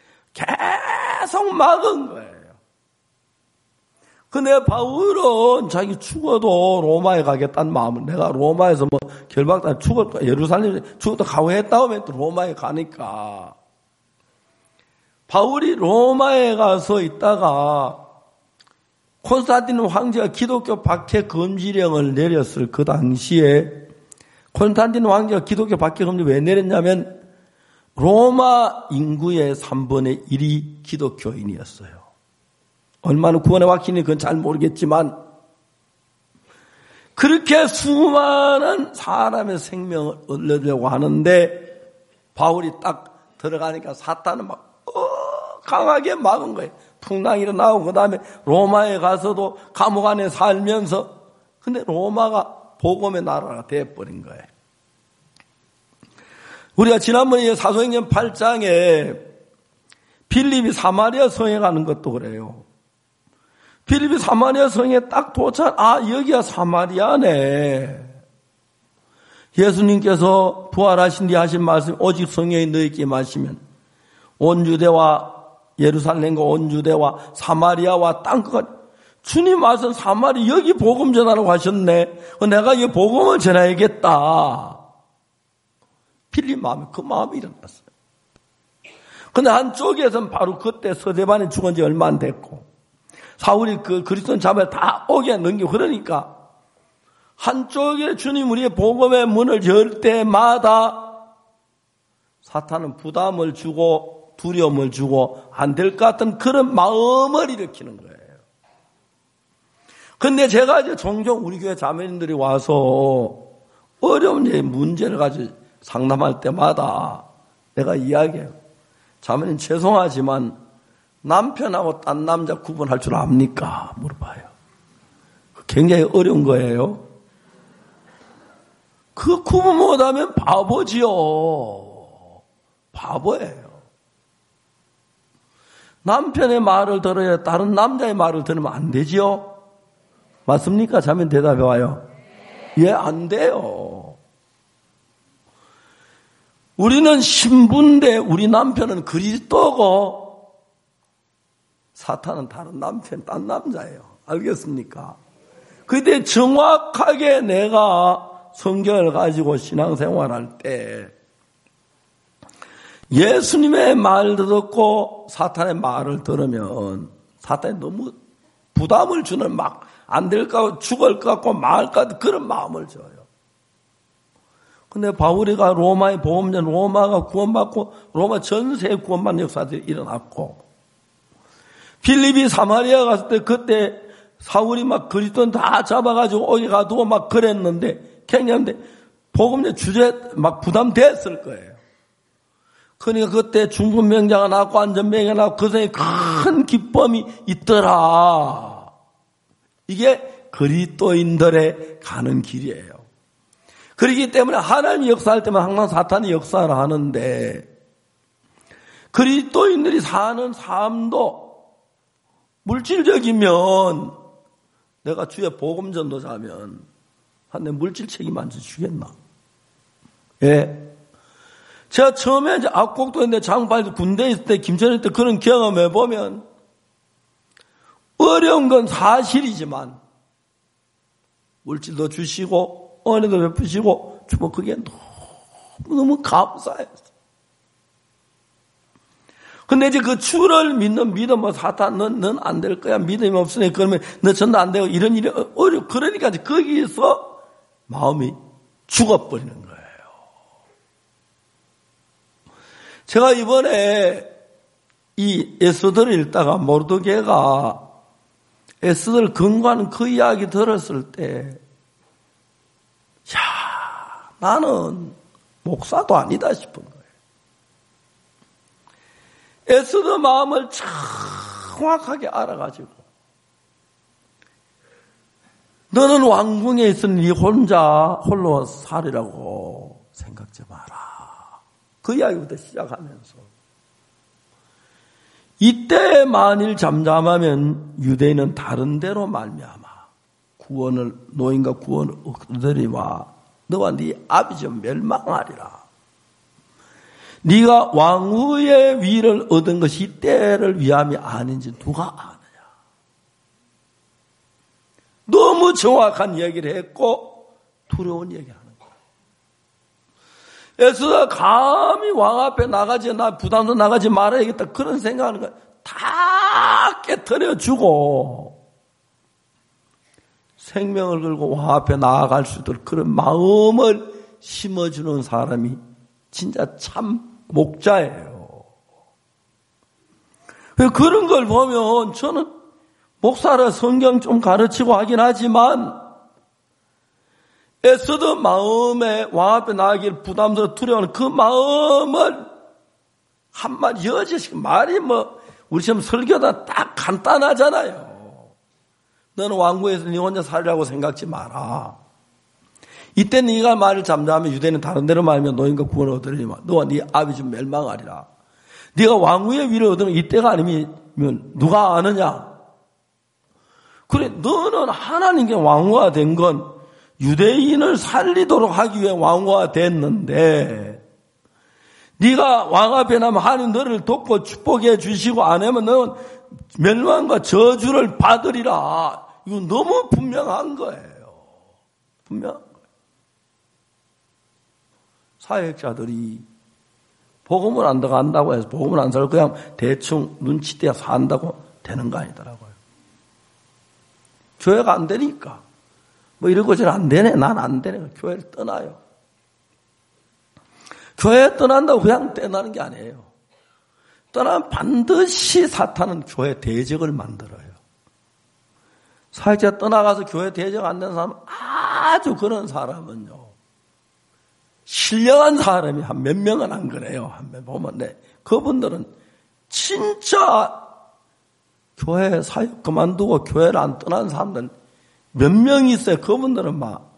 계속 막은 거예요. 근데 바울은 자기 죽어도 로마에 가겠다는 마음을 내가 로마에서 뭐 결박당 죽었다 예루살렘에 죽었다 가고 했다 하면 또 로마에 가니까 바울이 로마에 가서 있다가 콘스탄티누 황제가 기독교 박해 금지령을 내렸을 그 당시에 콘스탄틴 왕제가 기독교 박해금지 왜 내렸냐면 로마 인구의 삼분의 일이 기독교인이었어요. 얼마나 구원의 확신이 그건 잘 모르겠지만 그렇게 수많은 사람의 생명을 얻으려고 하는데 바울이 딱 들어가니까 사탄은 막 어, 강하게 막은 거예요. 풍랑이 일어나고 그 다음에 로마에 가서도 감옥 안에 살면서 근데 로마가 복음의 나라가 되어버린 거예요. 우리가 지난번에 사도행전 팔 장에 빌립이 사마리아 성에 가는 것도 그래요. 빌립이 사마리아 성에 딱 도착, 아, 여기가 사마리아네. 예수님께서 부활하신 뒤 하신 말씀, 오직 성령이 너희에게 마시면 온 유대와 예루살렘과 온 유대와 사마리아와 땅끝까지 주님 말씀 사마리 여기 복음 전하라고 하셨네. 내가 이 복음을 전해야겠다. 빌립 마음에 그 마음이 일어났어요. 근데 한쪽에서는 바로 그때 서대반이 죽은 지 얼마 안 됐고 사울이 그 그리스도 잡아 다 오게 넘기고 그러니까 한쪽에 주님 우리의 복음의 문을 열 때마다 사탄은 부담을 주고 두려움을 주고 안 될 것 같은 그런 마음을 일으키는 거예요. 근데 제가 이제 종종 우리 교회 자매님들이 와서 어려운 문제를 가지고 상담할 때마다 내가 이야기해요. 자매님 죄송하지만 남편하고 딴 남자 구분할 줄 압니까? 물어봐요. 굉장히 어려운 거예요. 그 구분 못하면 바보지요. 바보예요. 남편의 말을 들어야 다른 남자의 말을 들으면 안 되지요? 맞습니까? 자매님 대답해 와요. 예, 안 돼요. 우리는 신부인데 우리 남편은 그리스도고 사탄은 다른 남편, 딴 남자예요. 알겠습니까? 그때 정확하게 내가 성경을 가지고 신앙생활할 때 예수님의 말을 듣고 사탄의 말을 들으면 사탄이 너무 부담을 주는 막 안 될 것 같고 죽을 것 같고 망할 것 같은 그런 마음을 줘요. 근데 바울이가 로마에 복음전 로마가 구원받고 로마 전세에 구원받는 역사들이 일어났고 빌립이 사마리아 갔을 때 그때 사울이 막 그리스도인 다 잡아가지고 오게 가두고 막 그랬는데 굉장한데 복음전 주제 막 부담됐을 거예요. 그러니까 그때 중군 명자가 나왔고 안전병이 나왔고 그 성에 큰 기쁨이 있더라. 이게 그리스도인들의 가는 길이에요. 그렇기 때문에 하나님이 역사할 때만 항상 사탄이 역사를 하는데 그리스도인들이 사는 삶도 물질적이면 내가 주의 복음 전도자면 한 내 물질 책임 안 지주겠나? 예. 제가 처음에 이제 악곡도인데 장발 군대에 있을 때 김천일 때 그런 경험해 보면 어려운 건 사실이지만 물질도 주시고 은혜도 베푸시고 주면 그게 너무너무 감사해요. 근데 이제 그 주를 믿는 믿음은 사탄 넌, 넌 안 될 거야. 믿음이 없으니 그러면 너 전도 안 되고 이런 일이 어려 그러니까 거기서 마음이 죽어버리는 거예요. 제가 이번에 이 에스더를 읽다가 모르드게가 에스더를 근거하는 그 이야기 들었을 때 야, 나는 목사도 아니다 싶은 거예요. 에스더 마음을 정확하게 알아가지고 너는 왕궁에 있으니 혼자 홀로 살이라고 생각지 마라. 그 이야기부터 시작하면서 이때 만일 잠잠하면 유대인은 다른 데로 말미암아 구원을 노인과 구원을 얻으리와 너와 네 아비지 멸망하리라. 네가 왕후의 위를 얻은 것이 이때를 위함이 아닌지 누가 아느냐. 너무 정확한 얘기를 했고 두려운 얘기를 하는 거야. 에스더가 감히 왕 앞에 나가지 나 부담도 나가지 말아야겠다 그런 생각하는 거야. 다 깨트려주고 생명을 걸고 왕 앞에 나아갈 수 있도록 그런 마음을 심어주는 사람이 진짜 참 목자예요. 그런 걸 보면 저는 목사라 성경 좀 가르치고 하긴 하지만 애써도 마음에 왕 앞에 나가길 부담스러워 두려워하는 그 마음을 한마디 여지씩 말이 뭐 우리 지금 설교다 딱 간단하잖아요. 너는 왕궁에서 네 혼자 살려고 생각지 마라. 이때 네가 말을 잠잠하면 유대인은 다른 데로 말하면 너희가 구원을 얻으리니 너와 네 아비 좀 멸망하리라. 네가 왕궁의 위를 얻으면 이때가 아니면 누가 아느냐. 그래 너는 하나님께 왕후가 된 건 유대인을 살리도록 하기 위해 왕후가 됐는데 네가 왕 앞에 나면 하나님 너를 돕고 축복해 주시고 안 하면 너는 멸망과 저주를 받으리라. 이건 너무 분명한 거예요. 분명한 거예요. 사역자들이 복음을 안 들어간다고 해서 복음을 안 살고 그냥 대충 눈치떼어 산다고 되는 거 아니더라고요. 교회가 안 되니까 뭐 이러고 저러 안 되네 난 안 되네 교회를 떠나요. 교회 떠난다고 그냥 떠나는 게 아니에요. 떠나면 반드시 사탄은 교회 대적을 만들어요. 사역자 떠나가서 교회 대적 안 되는 사람은 아주 그런 사람은요 신령한 사람이 한 몇 명은 안 그래요. 한 명 보면 네. 그분들은 진짜 교회 사역 그만두고 교회를 안 떠난 사람들 몇 명 있어요. 그분들은 막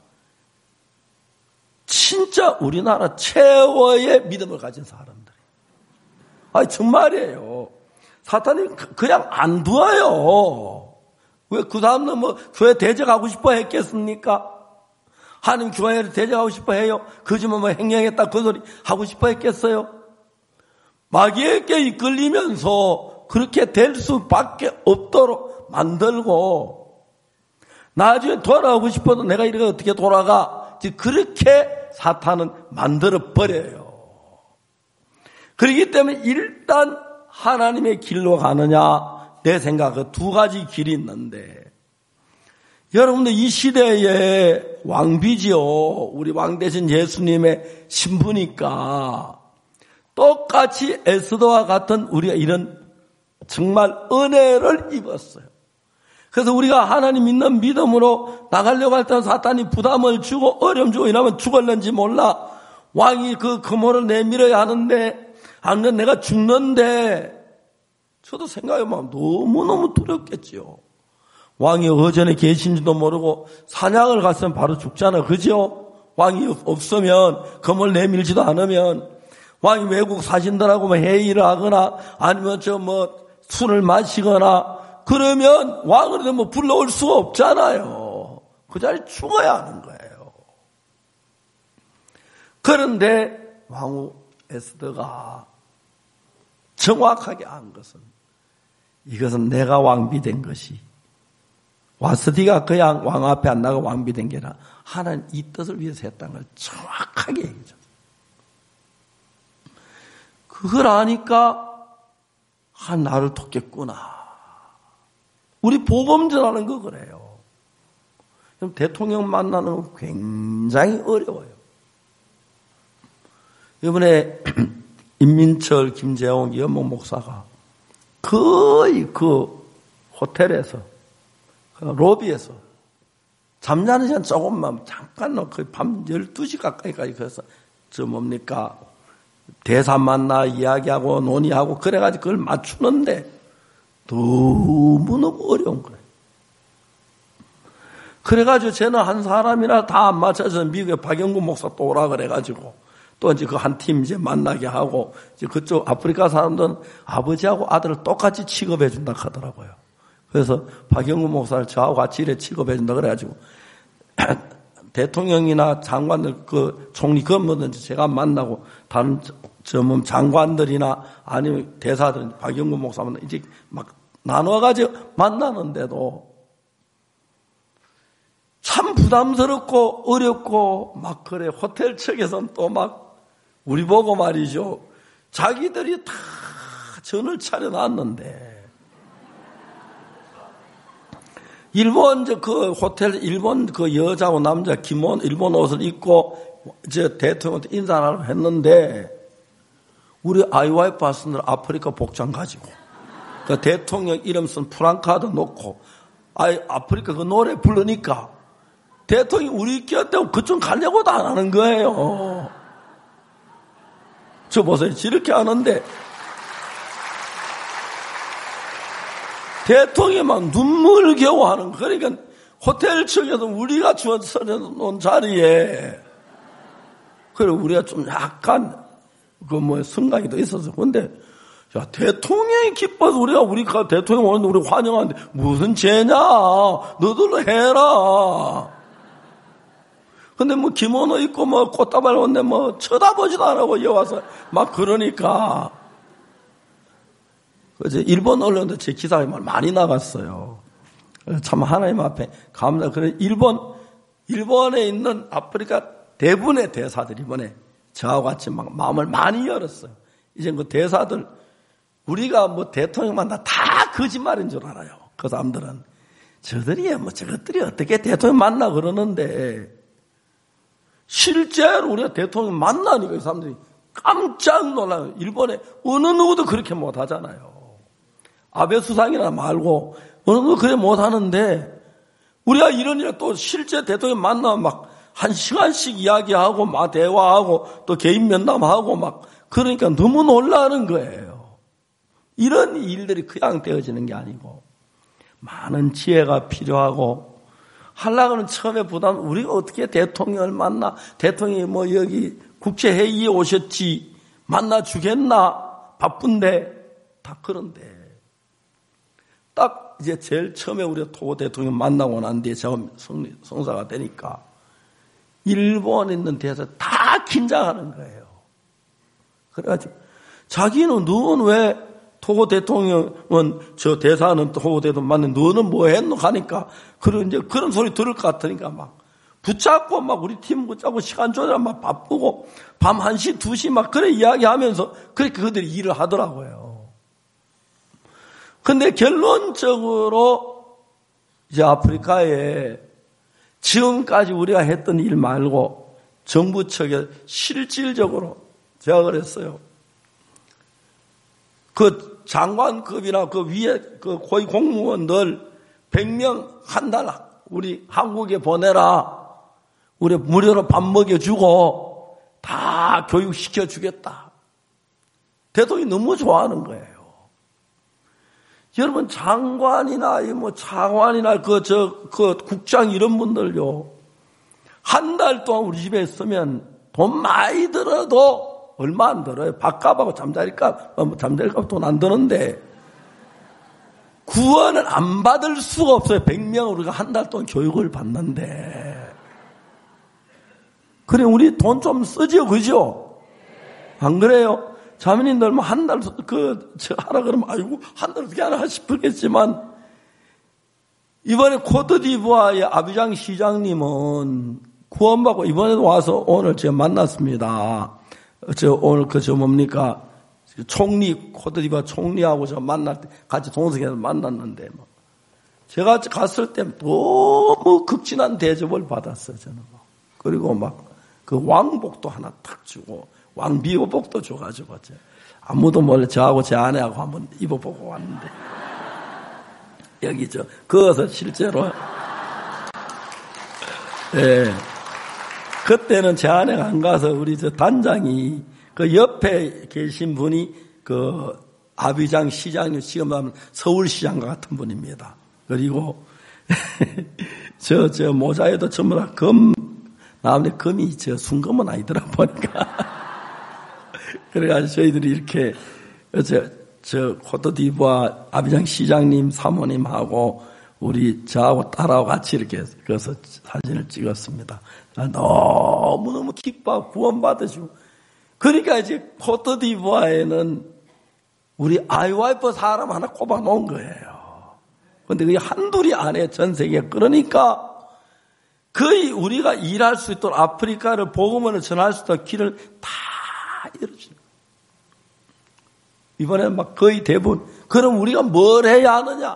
진짜 우리나라 최고의 믿음을 가진 사람들이에요. 아니 정말이에요. 사탄이 그냥 안 두어요. 왜 그 사람은 뭐 교회 대적하고 싶어 했겠습니까? 하나님 교회를 대적하고 싶어 해요. 그지만 뭐 행령했다 그 소리 하고 싶어 했겠어요? 마귀에게 이끌리면서 그렇게 될 수밖에 없도록 만들고 나중에 돌아오고 싶어도 내가 이렇게 어떻게 돌아가? 그렇게 사탄은 만들어버려요. 그렇기 때문에 일단 하나님의 길로 가느냐 내 생각은 두 가지 길이 있는데 여러분들 이 시대에 왕비지요. 우리 왕 대신 예수님의 신부니까 똑같이 에스더와 같은 우리가 이런 정말 은혜를 입었어요. 그래서 우리가 하나님 믿는 믿음으로 나가려고 할 때는 사탄이 부담을 주고 어려움 주고 이러면 죽었는지 몰라. 왕이 그 금호를 내밀어야 하는데 안 그러면 내가 죽는데 저도 생각해보면 너무너무 두렵겠지요. 왕이 어전에 계신지도 모르고 사냥을 갔으면 바로 죽잖아. 그죠? 왕이 없으면 금을 내밀지도 않으면 왕이 외국 사신들하고 회의를 하거나 아니면 저 뭐 술을 마시거나 그러면 왕을 뭐 불러올 수가 없잖아요. 그 자리에 죽어야 하는 거예요. 그런데 왕후 에스더가 정확하게 한 것은 이것은 내가 왕비된 것이 와스디가 그냥 왕 앞에 안 나가 왕비된 게 아니라 하나님 이 뜻을 위해서 했다는 걸 정확하게 얘기해줬어요. 그걸 아니까 아, 나를 돕겠구나. 우리 복음 전하는 거 그래요. 그럼 대통령 만나는 거 굉장히 어려워요. 이번에 임민철, 김재홍, 이현목 목사가 거의 그 호텔에서 그 로비에서 잠자는 시간 조금만 잠깐 거의 밤 열두 시 가까이까지 그래서 저 뭡니까 대사 만나 이야기하고 논의하고 그래가지고 그걸 맞추는데 너무너무 어려운 거예요. 그래가지고 쟤는 한 사람이나 다 안 맞춰서 미국에 박영구 목사 또 오라 그래가지고 또 이제 그 한 팀 이제 만나게 하고 이제 그쪽 아프리카 사람들은 아버지하고 아들을 똑같이 취급해 준다 하더라고요. 그래서 박영구 목사를 저하고 같이 이래 취급해 준다 그래가지고 대통령이나 장관들 그 총리 그 뭐든지 제가 만나고 다른 전문 장관들이나 아니면 대사들 박영구 목사 만나 이제 막 나눠가지고 만나는데도 참 부담스럽고 어렵고 막 그래 호텔 측에서는 또 막 우리 보고 말이죠. 자기들이 다 전을 차려놨는데 일본 그 호텔 일본 그 여자하고 남자 기몬 일본 옷을 입고 이제 대통령한테 인사하라고 했는데 우리 아이와이프 봤을 아프리카 복장 가지고 그 대통령 이름 쓴 프랑카드 놓고 아이 아프리카 그 노래 부르니까 대통령이 우리 곁에 그쪽 가려고도 안 하는 거예요. 저 보세요. 이렇게 하는데 대통령이 막 눈물을 겨우 하는 거. 그러니까 호텔 측에서 우리가 주어놓은 자리에 그래 우리가 좀 약간 그 뭐 순간이 더 있었어. 근데 야 대통령이 기뻐서 우리가 우리가 대통령 오는데 우리 환영하는데 무슨 죄냐? 너들로 해라. 근데 뭐 기모노 입고 뭐 꽃다발 온데 뭐 쳐다보지도 안 하고 여와서 막 그러니까 그제 일본 언론도 제 기사에 많이 나갔어요. 참 하나님 앞에 감사. 그래 일본 일본에 있는 아프리카 대부분의 대사들 이번에 저하고 같이 막 마음을 많이 열었어요. 이제 그 대사들 우리가 뭐 대통령 만나 다 거짓말인 줄 알아요. 그 사람들은 저들이 뭐 저것들이 어떻게 대통령 만나 그러는데 실제로 우리가 대통령 만나니까 이 사람들이 깜짝 놀라요. 일본에 어느 누구도 그렇게 못 하잖아요. 아베 수상이나 말고 어느 누구도 그래 못 하는데 우리가 이러니까 또 실제 대통령 만나면 막 한 시간씩 이야기하고 막 대화하고 또 개인 면담하고 막 그러니까 너무 놀라는 거예요. 이런 일들이 그냥 되어지는 게 아니고 많은 지혜가 필요하고 하려고는 처음에 부담 우리가 어떻게 대통령을 만나 대통령이 뭐 여기 국제회의에 오셨지 만나 주겠나 바쁜데 다 그런데 딱 이제 제일 처음에 우리가 토고 대통령 만나고 난 뒤에 제가 성, 성사가 되니까 일본에 있는 대사 다 긴장하는 거예요. 그래가지고 자기는 너는 왜 토고 대통령은 저 대사는 토고 대통령 맞는 너는 뭐 했노 가니까 그런 이제 그런 소리 들을 것 같으니까 막 붙잡고 막 우리 팀 붙잡고 시간 조절 막 바쁘고 밤 한 시 두 시 막 그래 이야기하면서 그렇게 그들이 일을 하더라고요. 근데 결론적으로 이제 아프리카에 지금까지 우리가 했던 일 말고 정부 측에 실질적으로 제가 그랬어요. 그 장관급이나 그 위에 그 고위 공무원들 백 명 한 달 우리 한국에 보내라. 우리 무료로 밥 먹여주고 다 교육시켜 주겠다. 대통령이 너무 좋아하는 거예요. 여러분 장관이나 뭐 차관이나 그 저 그 국장 이런 분들요 한 달 동안 우리 집에 있으면 돈 많이 들어도 얼마 안 들어요. 밥값하고 잠자리값 뭐 잠자리값 돈 안 드는데 구원을 안 받을 수가 없어요. 백 명 우리가 한 달 동안 교육을 받는데 그래 우리 돈 좀 쓰죠, 그죠? 안 그래요? 자매님들 뭐 한 달 그 저 하라 그러면 아이고 한 달 어떻게 하나 싶겠지만 이번에 코트디부아의 아비장 시장님은 구원받고 이번에도 와서 오늘 제가 만났습니다. 저 오늘 그 저 뭡니까 총리 코트디부아 총리하고 저 만날 때 같이 동석에서 만났는데 뭐 제가 갔을 때 너무 극진한 대접을 받았어요 저는. 그리고 막 그 왕복도 하나 탁 주고. 왕비호복도 줘가지고 아무도 몰래 저하고 제 아내하고 한번 입어보고 왔는데 여기 저 그것을 실제로 예 그때는 제 아내가 안 가서 우리 저 단장이 그 옆에 계신 분이 그 아비장 시장님 지금 하면 서울시장과 같은 분입니다. 그리고 저 저 모자에도 전부 다 금 나오는데 금이 저 순금은 아니더라 보니까. 그래가지고 저희들이 이렇게, 저, 저, 코트디부아 아비장 시장님 사모님하고 우리 저하고 딸하고 같이 이렇게 그래서 사진을 찍었습니다. 너무너무 기뻐하고 구원받으시고. 그러니까 이제 코트디부아에는 우리 아이와이프 사람 하나 꼽아 놓은 거예요. 근데 그게 한둘이 안 해, 전 세계에. 그러니까 거의 우리가 일할 수 있도록 아프리카를 복음을 전할 수 있도록 길을 다 열어주는 거예요. 이번에는 막 거의 대부분. 그럼 우리가 뭘 해야 하느냐?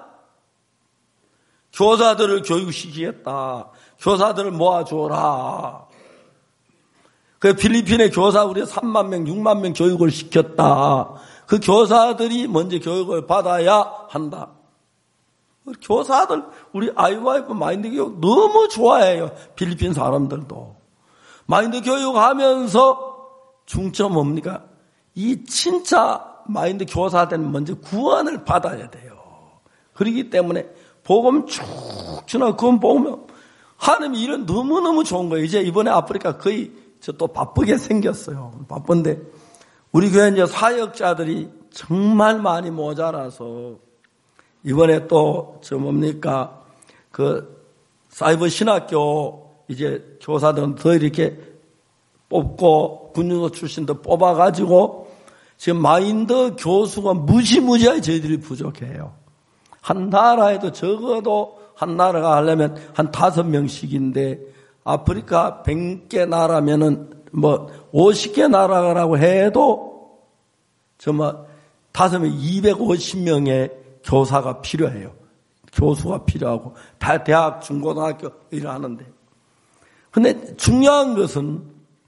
교사들을 교육시키겠다. 교사들을 모아줘라. 그 필리핀의 교사 우리 삼만 명, 육만 명 교육을 시켰다. 그 교사들이 먼저 교육을 받아야 한다. 교사들 우리 아이와이프 마인드 교육 너무 좋아해요. 필리핀 사람들도. 마인드 교육하면서 중점 뭡니까? 이 진짜 마인드 교사들은 먼저 구원을 받아야 돼요. 그렇기 때문에 복음 쭉 지나 그건 보면 하나님이 이런 너무너무 좋은 거예요. 이제 이번에 아프리카 거의 저 또 바쁘게 생겼어요. 바쁜데 우리 교회 이제 사역자들이 정말 많이 모자라서 이번에 또 저 뭡니까 그 사이버 신학교 이제 교사들은 더 이렇게 뽑고 군인도 출신도 뽑아가지고 지금 마인드 교수가 무지무지하게 저희들이 부족해요. 한 나라에도 적어도 한 나라가 하려면 한 다섯 명씩인데 아프리카 백 개 나라면은 뭐 오십 개 나라라고 해도 정말 다섯 명 이백오십 명의 교사가 필요해요. 교수가 필요하고 다 대학, 중고등학교 일을 하는데. 근데 중요한 것은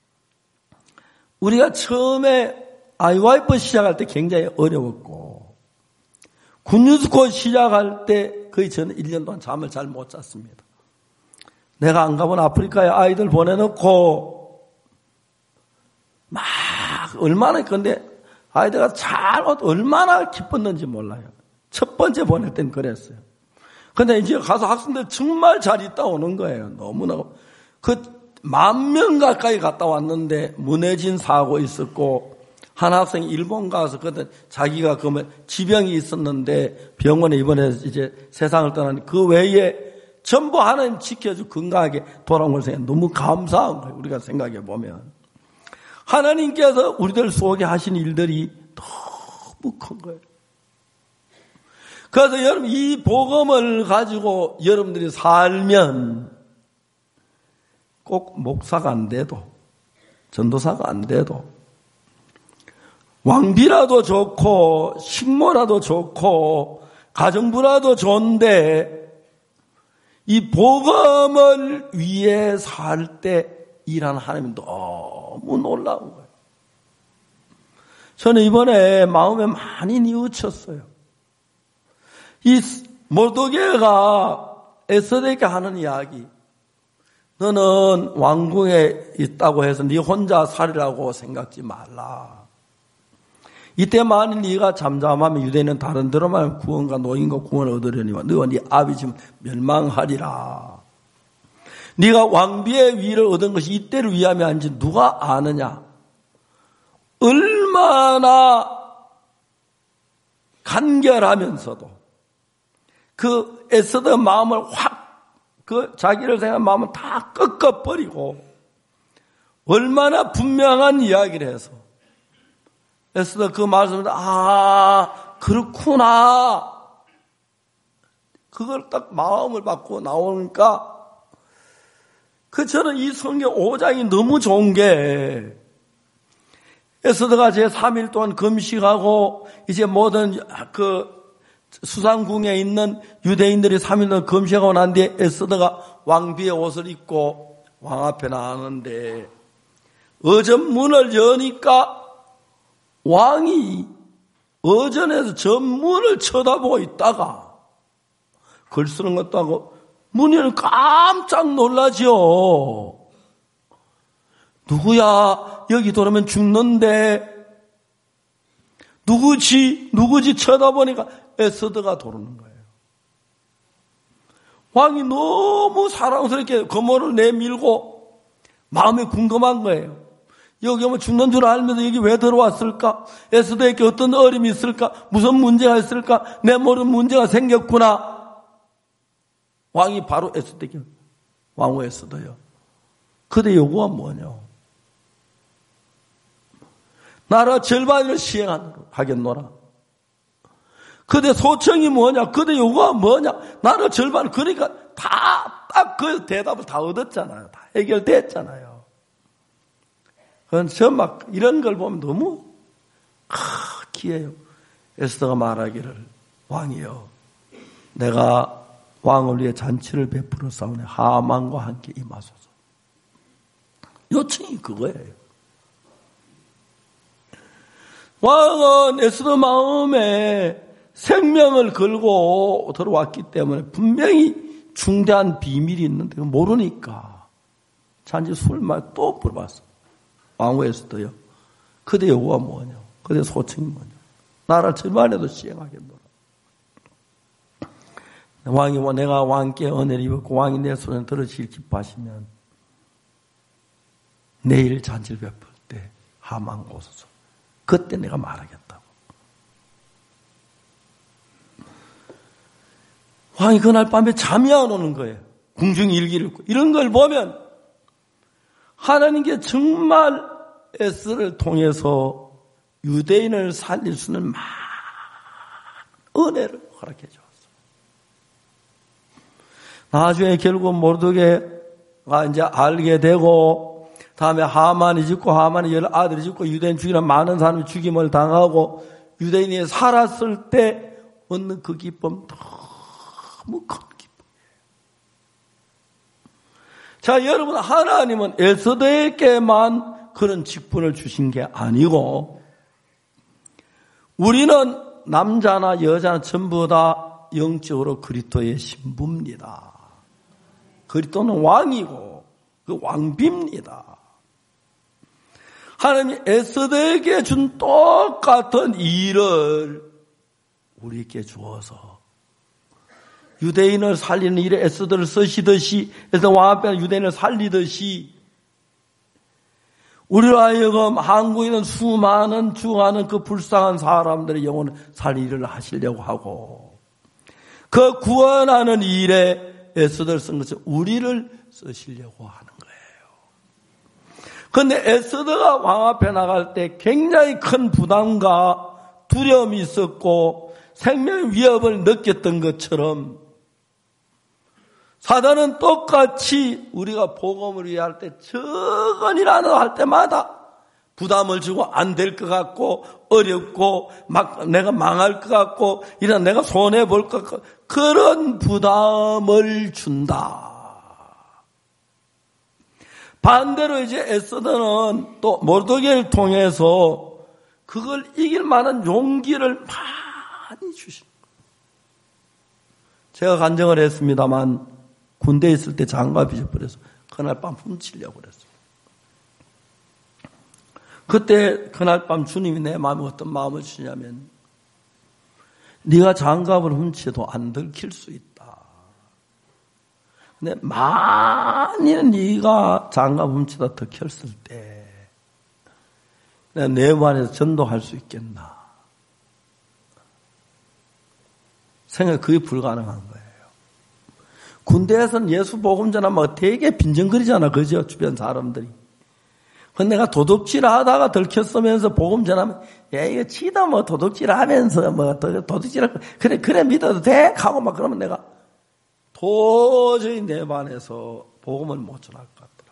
우리가 처음에 아이와이프 시작할 때 굉장히 어려웠고 군유스코 시작할 때 거의 저는 일 년 동안 잠을 잘 못 잤습니다. 내가 안 가본 아프리카에 아이들 보내놓고 막 얼마나 근데 아이들가 잘 얼마나 기뻤는지 몰라요. 첫 번째 보낼 땐 그랬어요. 근데 이제 가서 학생들 정말 잘 있다 오는 거예요. 너무나 그 만 명 가까이 갔다 왔는데 문해진 사고 있었고 한 학생이 일본 가서 그때 자기가 그러면 지병이 있었는데 병원에 입원해 이제 세상을 떠나니 그 외에 전부 하나님 지켜주고 건강하게 돌아온 걸 생각해 너무 감사한 거예요. 우리가 생각해 보면 하나님께서 우리들 속에 하신 일들이 너무 큰 거예요. 그래서 여러분 이 복음을 가지고 여러분들이 살면 꼭 목사가 안 돼도 전도사가 안 돼도 왕비라도 좋고 식모라도 좋고 가정부라도 좋은데 이 복음을 위해 살 때 일하는 하나님이 너무 놀라운 거예요. 저는 이번에 마음에 많이 뉘우쳤어요. 이 모르드게가 에스더에게 하는 이야기. 너는 왕궁에 있다고 해서 네 혼자 살이라고 생각지 말라. 이때 만일 네가 잠잠하면 유대인은 다른 데로만 구원과 노인과 구원을 얻으려니와 너와 네 아비 지금 멸망하리라. 네가 왕비의 위를 얻은 것이 이때를 위함이 아닌지 누가 아느냐. 얼마나 간결하면서도 그 에스더 마음을 확 그 자기를 생각한 마음을 다 꺾어버리고 얼마나 분명한 이야기를 해서 에스더 그 말씀을 아 그렇구나 그걸 딱 마음을 받고 나오니까 그 저는 이 성경 오 장이 너무 좋은 게 에스더가 제삼 일 동안 금식하고 이제 모든 그 수상궁에 있는 유대인들이 삼 일 동안 금식하고 난 뒤에 에스더가 왕비의 옷을 입고 왕 앞에 나가는데 어전 문을 여니까 왕이 어전에서 전문을 쳐다보고 있다가 글 쓰는 것도 하고 문이 열면 깜짝 놀라죠. 누구야? 여기 돌아오면 죽는데 누구지? 누구지? 쳐다보니까 에스더가 도르는 거예요. 왕이 너무 사랑스럽게 거모를 내밀고 마음이 궁금한 거예요. 여기 오면 죽는 줄 알면서 여기 왜 들어왔을까? 에스더에게 어떤 어려움이 있을까? 무슨 문제가 있을까? 내 모르는 문제가 생겼구나. 왕이 바로 에스더에게 왕후 에스더요. 그대 요구가 뭐냐? 나라 절반을 시행하겠노라. 그대 소청이 뭐냐? 그대 요구가 뭐냐? 나라 절반. 그러니까 다 딱 그 대답을 다 얻었잖아요. 다 해결됐잖아요. 그건 저 막 이런 걸 보면 너무 아, 기해요. 에스더가 말하기를 왕이여 내가 왕을 위해 잔치를 베풀어 싸우네 하만과 함께 임하소서. 요청이 그거예요. 왕은 에스더 마음에 생명을 걸고 들어왔기 때문에 분명히 중대한 비밀이 있는데 모르니까 잔지 술만 또 물어봤어. 왕후 에스더요. 그대 요구가 뭐냐? 그대 소청이 뭐냐? 나를 저만해도 시행하겠노라. 왕이 뭐 내가 왕께 은혜를 입었고 왕이 내 손에 들어주길 기뻐하시면 내일 잔치를 베풀 때 하만 오소서. 그때 내가 말하겠다고. 왕이 그날 밤에 잠이 안 오는 거예요. 궁중 일기를 읽고. 이런 걸 보면 하나님께 정말 에스더를 통해서 유대인을 살릴 수 있는 많은 은혜를 허락해 주었어요. 나중에 결국 모르드게가 이제 알게 되고 다음에 하만이 죽고 하만이 열 아들이 죽고 유대인 죽이는 많은 사람이 죽임을 당하고 유대인이 살았을 때 얻는 그 기쁨 너무 큰 기쁨이에요. 자, 여러분, 하나님은 에스더에게만 그런 직분을 주신 게 아니고 우리는 남자나 여자나 전부 다 영적으로 그리스도의 신부입니다. 그리스도는 왕이고 그 왕비입니다. 하나님이 에스더에게 준 똑같은 일을 우리에게 주어서 유대인을 살리는 일에 에스더를 쓰시듯이 에스더 왕 앞에 유대인을 살리듯이 우리로 하여금 한국에 있는 수많은 죽어가는 그 불쌍한 사람들의 영혼을 살리는 일을 하시려고 하고 그 구원하는 일에 에스더를 쓴 것은 우리를 쓰시려고 하는 거예요. 그런데 에스더가 왕 앞에 나갈 때 굉장히 큰 부담과 두려움이 있었고 생명의 위협을 느꼈던 것처럼 사단은 똑같이 우리가 복음을 위해 할 때 적은이라도 할 때마다 부담을 주고 안 될 것 같고 어렵고 막 내가 망할 것 같고 이런 내가 손해 볼 것 같고 그런 부담을 준다. 반대로 이제 에스더는 또 모르드게를 통해서 그걸 이길 만한 용기를 많이 주신 거예요. 제가 간증을 했습니다만 군대에 있을 때 장갑 잊어버려서 그날 밤 훔치려고 그랬어요. 그때 그날 밤 주님이 내 마음에 어떤 마음을 주냐면 네가 장갑을 훔쳐도 안 들킬 수 있다. 근데 만일 네가 장갑 훔치다 들켰을 때 내가 내 안에서 전도할 수 있겠나. 생각 그게 불가능한 거예요. 군대에서는 예수 복음 전하면 되게 빈정거리잖아. 그죠? 주변 사람들이. 근데 내가 도둑질 하다가 들켰으면서 복음 전하면, 야, 이거 치다 뭐 도둑질 하면서 뭐 도둑질 할 그래, 그래 믿어도 돼? 하고 막 그러면 내가 도저히 내 반에서 복음을 못 전할 것 같더라.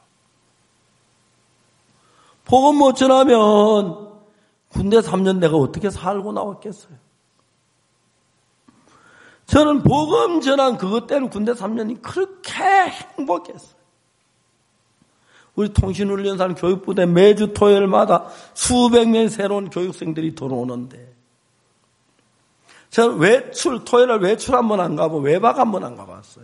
복음 못 전하면 군대 삼 년 내가 어떻게 살고 나왔겠어요? 저는 복음 전한 그것 때문에 군대 삼 년이 그렇게 행복했어요. 우리 통신훈련사는 교육부대 매주 토요일마다 수백 명의 새로운 교육생들이 들어오는데 저는 외출, 토요일날 외출 한 번 안 가고 외박 한 번 안 가봤어요.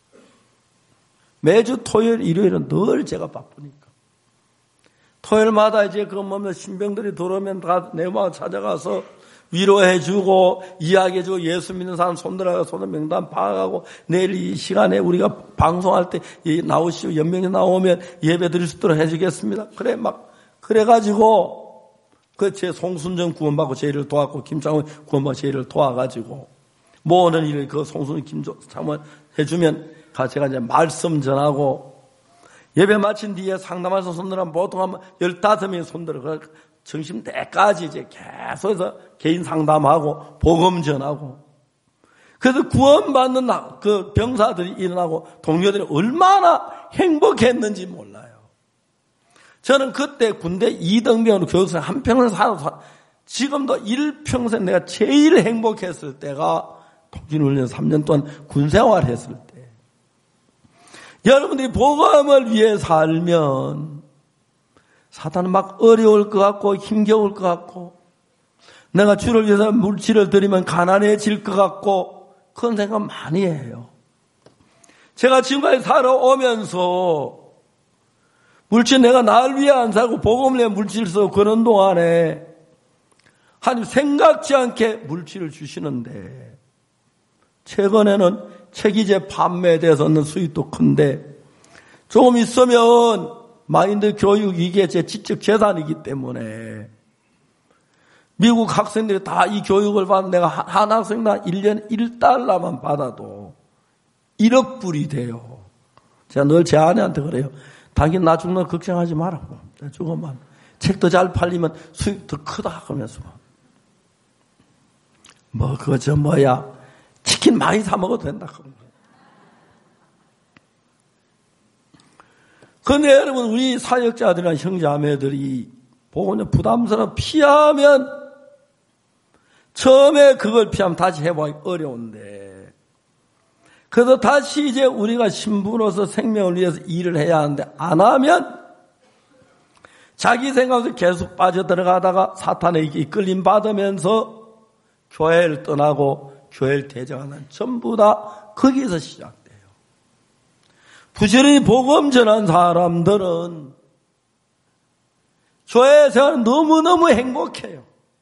매주 토요일, 일요일은 늘 제가 바쁘니까. 토요일마다 이제 그 뭐 신병들이 들어오면 다 내 마음 찾아가서 위로해주고 이야기해주고 예수 믿는 사람 손들어가고 손을 명단 파악하고 내일 이 시간에 우리가 방송할 때 나오시오 연명이 나오면 예배 드릴 수 있도록 해주겠습니다. 그래 막 그래가지고 그 제 송순정 구원받고 제일을 도왔고 김창원 구원받고 제일을 도와가지고 모든 일을 그 송순정 김창원 해주면 제가 이제 말씀 전하고 예배 마친 뒤에 상담해서 손들어면 보통 한 열다섯 명이 손들어 점심 때까지 이제 계속해서 개인 상담하고 복음 전하고 그래서 구원받는 그 병사들이 일어나고 동료들이 얼마나 행복했는지 몰라요. 저는 그때 군대 이등병으로 교육생 한 평을 살아서 지금도 일평생 내가 제일 행복했을 때가 통신훈련 삼 년 동안 군생활 했을 때. 여러분들이 복음을 위해 살면 사단은 막 어려울 것 같고 힘겨울 것 같고 내가 주를 위해서 물질을 드리면 가난해질 것 같고 그런 생각 많이 해요. 제가 지금까지 살아오면서 물질 내가 나를 위해 안 살고 복음을 위해 물질 쓰고 그런 동안에 하나님 생각지 않게 물질을 주시는데 최근에는 체기제 판매에 대해서 얻는 수익도 큰데 조금 있으면 마인드 교육 이게 제 지적 재산이기 때문에 미국 학생들이 다 이 교육을 받는 내가 한 학생당 일 년에 일 달러만 받아도 일억 불이 돼요. 제가 늘 제 아내한테 그래요. 당신 나 죽는 거 걱정하지 말라고. 나 죽으면 책도 잘 팔리면 수익 더 크다 그러면서 뭐 그거 저 뭐야 치킨 많이 사 먹어도 된다. 그런데 여러분 우리 사역자들이나 형제자매들이 보고 부담스러워 피하면 처음에 그걸 피하면 다시 해보기 어려운데 그래서 다시 이제 우리가 신부로서 생명을 위해서 일을 해야 하는데 안 하면 자기 생각에서 계속 빠져들어가다가 사탄에게 이끌림 받으면서 교회를 떠나고 교회를 대적하는 전부 다 거기서 시작돼요. 부지런히 복음 전한 사람들은 교회 생활은 너무너무 행복해요.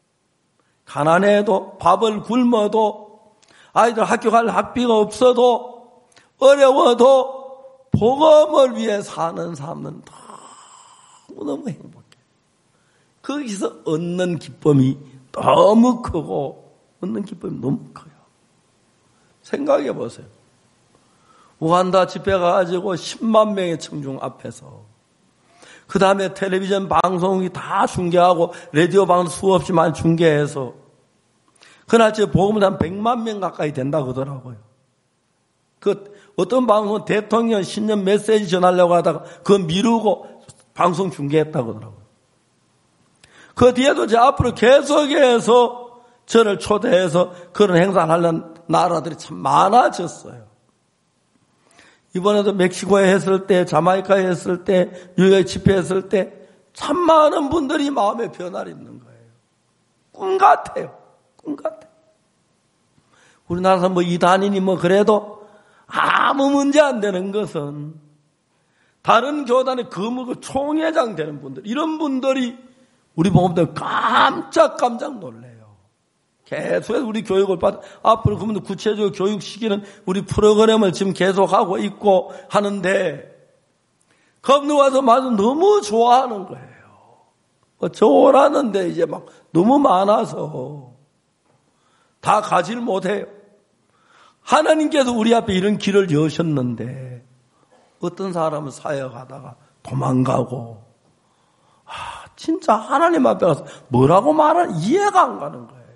가난해도 밥을 굶어도 아이들 학교 갈 학비가 없어도 어려워도 복음을 위해 사는 사람은 너무너무 행복해요. 거기서 얻는 기쁨이 너무 크고 얻는 기쁨이 너무 커요. 생각해 보세요. 우간다 집회 가가지고 십만 명의 청중 앞에서 그 다음에 텔레비전 방송이 다 중계하고 라디오 방송 수없이 많이 중계해서 그날 제 복음은 한 백만 명 가까이 된다고 하더라고요. 그 어떤 방송은 대통령 신년 메시지 전하려고 하다가 그거 미루고 방송 중계했다고 하더라고요. 그 뒤에도 제 앞으로 계속해서 저를 초대해서 그런 행사를 하려는 나라들이 참 많아졌어요. 이번에도 멕시코에 했을 때, 자마이카에 했을 때, 뉴욕에 집회했을 때 참 많은 분들이 마음의 변화를 입는 거예요. 꿈 같아요. 꿈 같아요. 우리나라에서 뭐 이단이니 뭐 그래도 아무 문제 안 되는 것은 다른 교단의 거물고 총회장 되는 분들, 이런 분들이 우리 보험들 깜짝깜짝 놀래요. 계속해서 우리 교육을 받아, 앞으로 그분들 구체적으로 교육 시키는 우리 프로그램을 지금 계속하고 있고 하는데, 그분들 와서 마저 너무 좋아하는 거예요. 뭐 좋아하는데 이제 막 너무 많아서 다 가지를 못해요. 하나님께서 우리 앞에 이런 길을 여셨는데, 어떤 사람은 사역하다가 도망가고, 아, 진짜 하나님 앞에 가서 뭐라고 말하는 이해가 안 가는 거예요.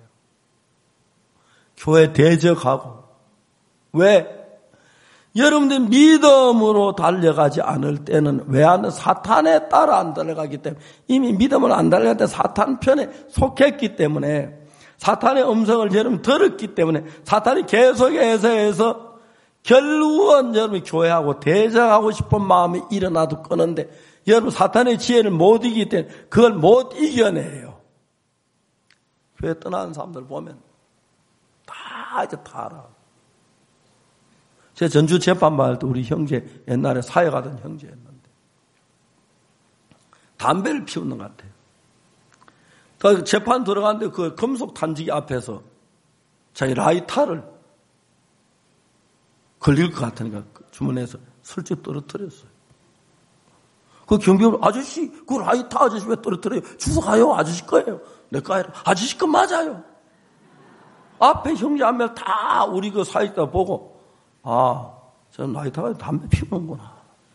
교회 대적하고. 왜? 여러분들 믿음으로 달려가지 않을 때는 왜 안, 사탄에 따라 안 달려가기 때문에 이미 믿음을 안 달려갈 때 사탄 편에 속했기 때문에 사탄의 음성을 여러분 들었기 때문에 사탄이 계속해서 해서 결국은 여러분 교회하고 대적하고 싶은 마음이 일어나도 끄는데 여러분 사탄의 지혜를 못 이기기 때문에 그걸 못 이겨내요. 교회 떠나는 사람들 보면 다 이제 다 알아. 제 전주 재판받을 때 우리 형제 옛날에 사역하던 형제였는데 담배를 피우는 것 같아요. 그 재판 들어갔는데 그 금속 탄지기 앞에서 자기 라이터를 걸릴 것 같으니까 주문해서 슬쩍 떨어뜨렸어요. 그 경비원 아저씨 그 라이터 아저씨 왜 떨어뜨려요? 주워가요. 아저씨 거예요. 내 거 아니라 아저씨 거 맞아요. 앞에 형제 한 명 다 우리 그 사역자 보고 아, 저 라이터가 담배 피우는구나.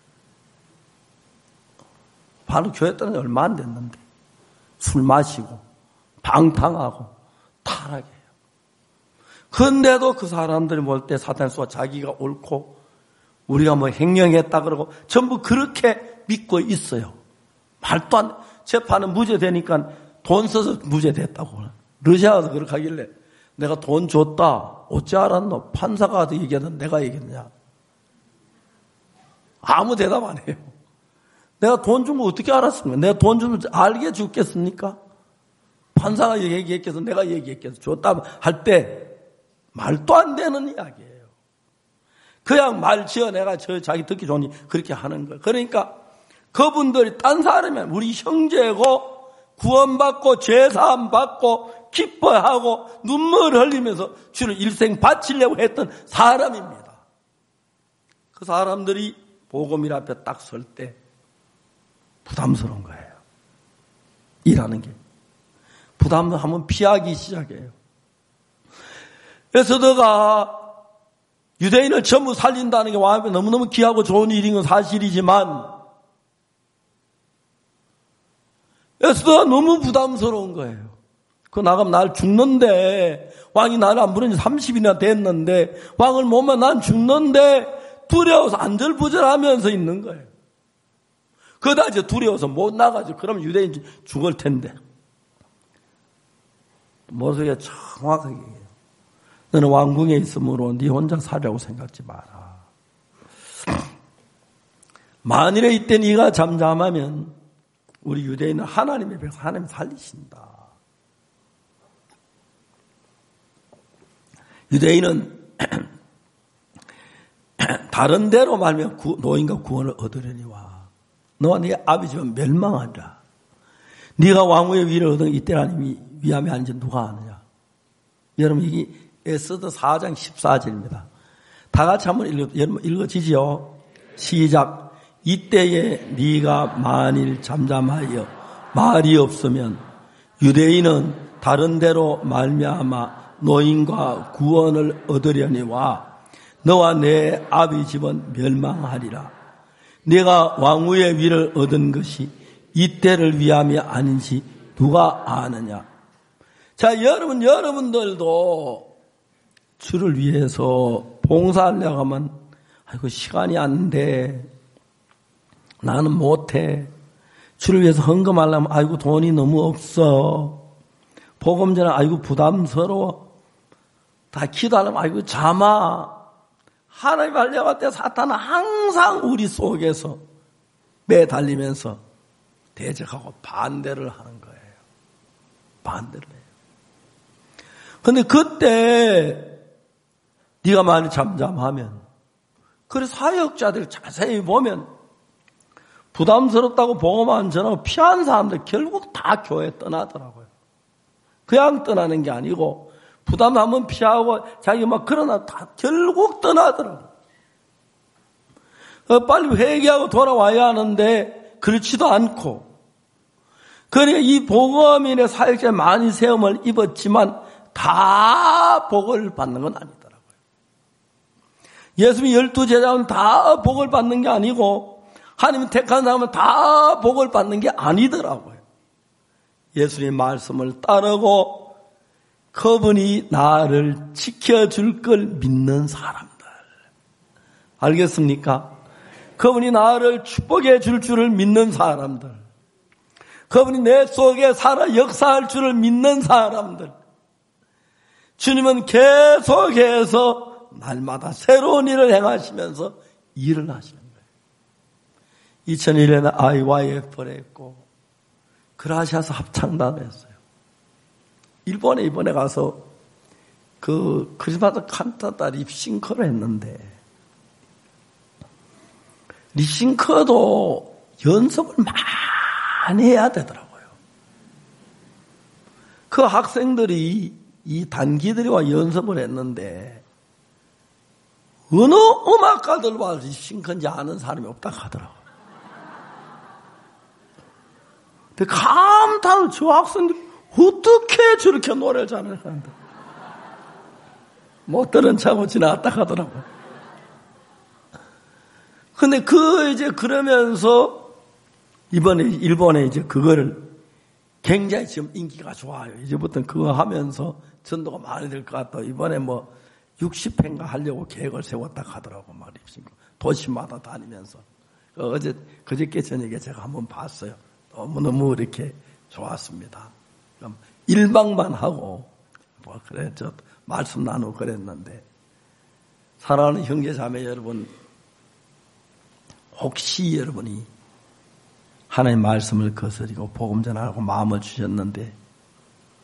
바로 교회 떠난 지 얼마 안 됐는데 술 마시고 방탕하고 타락해요. 그런데도 그 사람들이 볼 때 사탄 수가 자기가 옳고 우리가 뭐 행령했다 그러고 전부 그렇게 믿고 있어요. 말도 안 돼. 재판은 무죄되니까 돈 써서 무죄됐다고. 러시아에서 그렇게 하길래 내가 돈 줬다. 어찌 알았노? 판사가 와서 얘기하던 내가 얘기했냐? 아무 대답 안 해요. 내가 돈 준 거 어떻게 알았습니까? 내가 돈 주면 알게 죽겠습니까? 판사가 얘기했겠어, 내가 얘기했겠어, 줬다 할 때 말도 안 되는 이야기예요. 그냥 말 지어내가 저 자기 듣기 좋으니 그렇게 하는 거예요. 그러니까 그분들이 딴 사람이면 우리 형제고 구원받고 죄사함 받고 기뻐하고 눈물 흘리면서 주를 일생 바치려고 했던 사람입니다. 그 사람들이 복음일 앞에 딱 설 때 부담스러운 거예요. 일하는 게. 부담하면 피하기 시작해요. 그래서 너가 유대인을 전부 살린다는 게 왕 앞에 너무너무 귀하고 좋은 일인 건 사실이지만 에스더가 너무 부담스러운 거예요. 그 나가면 날 죽는데 왕이 나를 안 부른 지 삼십이나 됐는데 왕을 못 만나 난 죽는데 두려워서 안절부절하면서 있는 거예요. 그러다 이제 두려워서 못 나가죠. 그럼 유대인 죽을 텐데. 모세가 정확하게 얘기해요. 너는 왕궁에 있으므로 네 혼자 살려고 생각지 마라. 만일에 이때 네가 잠잠하면 우리 유대인은 하나님의 백성 하나님 살리신다. 유대인은 다른 데로 말하면 노인과 구원을 얻으려니와 너와 네 아버지는 멸망하리라. 네가 왕후의 위를 얻은 이때 하나님이 위함에 앉은 누가 아느냐. 여러분 이게 에스더 사 장 십사 절입니다. 다 같이 한번 읽어, 여러분 읽어지지요. 시작. 이때에 네가 만일 잠잠하여 말이 없으면 유대인은 다른 데로 말미암아 노인과 구원을 얻으려니와 너와 내 아비 집은 멸망하리라. 네가 왕후의 위를 얻은 것이 이때를 위함이 아닌지 누가 아느냐. 자, 여러분 여러분들도 주를 위해서 봉사하려고 하면 아이고 시간이 안 돼. 나는 못해. 주를 위해서 헌금하려면 아이고 돈이 너무 없어. 복음 전에 아이고 부담스러워. 다 기도하려면 아이고 잠아. 하나님 하려고 할 때 사탄은 항상 우리 속에서 매달리면서 대적하고 반대를 하는 거예요. 반대를 해요. 근데 그때 네가 많이 잠잠하면 그래서 사역자들 자세히 보면 부담스럽다고 복음만 전하고 피한 사람들 결국 다 교회 떠나더라고요. 그냥 떠나는 게 아니고 부담하면 피하고 자기 막 그러나 다 결국 떠나더라고요. 빨리 회개하고 돌아와야 하는데 그렇지도 않고 그러니까 이 복음인의 사역자에 많이 세움을 입었지만 다 복을 받는 건 아니더라고요. 예수님이 열두 제자는 다 복을 받는 게 아니고 하나님이 택한 사람은 다 복을 받는 게 아니더라고요. 예수님의 말씀을 따르고 그분이 나를 지켜줄 걸 믿는 사람들. 알겠습니까? 그분이 나를 축복해 줄 줄을 믿는 사람들. 그분이 내 속에 살아 역사할 줄을 믿는 사람들. 주님은 계속해서 날마다 새로운 일을 행하시면서 일을 하시는 거예요. 이천일 년에 아이와이에프를 했고 그라시아스 합창단을 했어요. 일본에 이번에 가서 그 크리스마스 칸타타 립싱크를 했는데 립싱크도 연습을 많이 해야 되더라고요. 그 학생들이 이 단기들이와 연습을 했는데 어느 음악가들과 립싱크인지 아는 사람이 없다 하더라고요. 근데 감탄을 저 학생들이 어떻게 저렇게 노래를 잘하는 사람들. 못 들은 차고 지나갔다 하더라고요. 근데 그 이제 그러면서 이번에 일본에 이제 그거를 굉장히 지금 인기가 좋아요. 이제부터는 그거 하면서 전도가 많이 될 것 같다. 이번에 뭐 육십 회인가 하려고 계획을 세웠다 하더라고 말이지. 도시마다 다니면서. 어제, 그저께 저녁에 제가 한번 봤어요. 너무너무 이렇게 좋았습니다. 일방만 하고, 뭐, 그래, 저, 말씀 나누고 그랬는데, 사랑하는 형제 자매 여러분, 혹시 여러분이 하나님의 말씀을 거스리고 복음 전하고 마음을 주셨는데,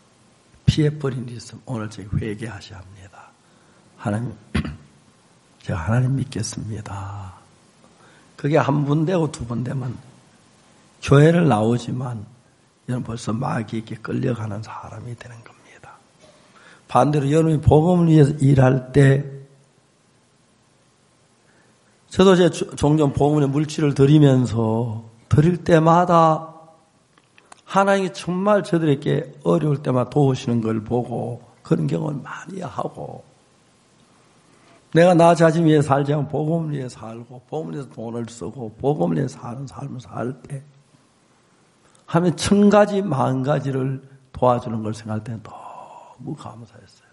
피해버린 일이 있으면 오늘 저희 회개하셔야 합니다. 하나님, 제가 하나님 믿겠습니다. 그게 한 번 되고 두 번 되면 교회를 나오지만 여러분 벌써 마귀에게 끌려가는 사람이 되는 겁니다. 반대로 여러분이 복음을 위해서 일할 때 저도 제 종종 복음의 물질을 드리면서 드릴 때마다 하나님이 정말 저들에게 어려울 때마다 도우시는 걸 보고 그런 경험을 많이 하고 내가 나 자신 위해 살지 않고 복음을 위해 살고 복음을 위해서 돈을 쓰고 복음을 위해 사는 삶을 살 때 하면 천 가지 만 가지를 도와주는 걸 생각할 때는 너무 감사했어요.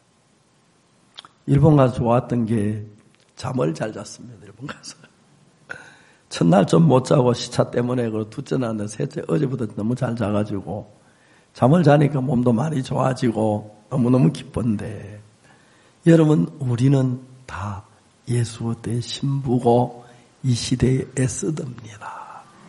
일본 가서 좋았던 게 잠을 잘 잤습니다. 일본 가서. 첫날 좀 못 자고 시차 때문에 그리고 둘째 날인데 셋째 어제부터 너무 잘 자가지고 잠을 자니까 몸도 많이 좋아지고 너무너무 기쁜데 여러분 우리는 다 예수 때의 신부고 이 시대의 에스더입니다.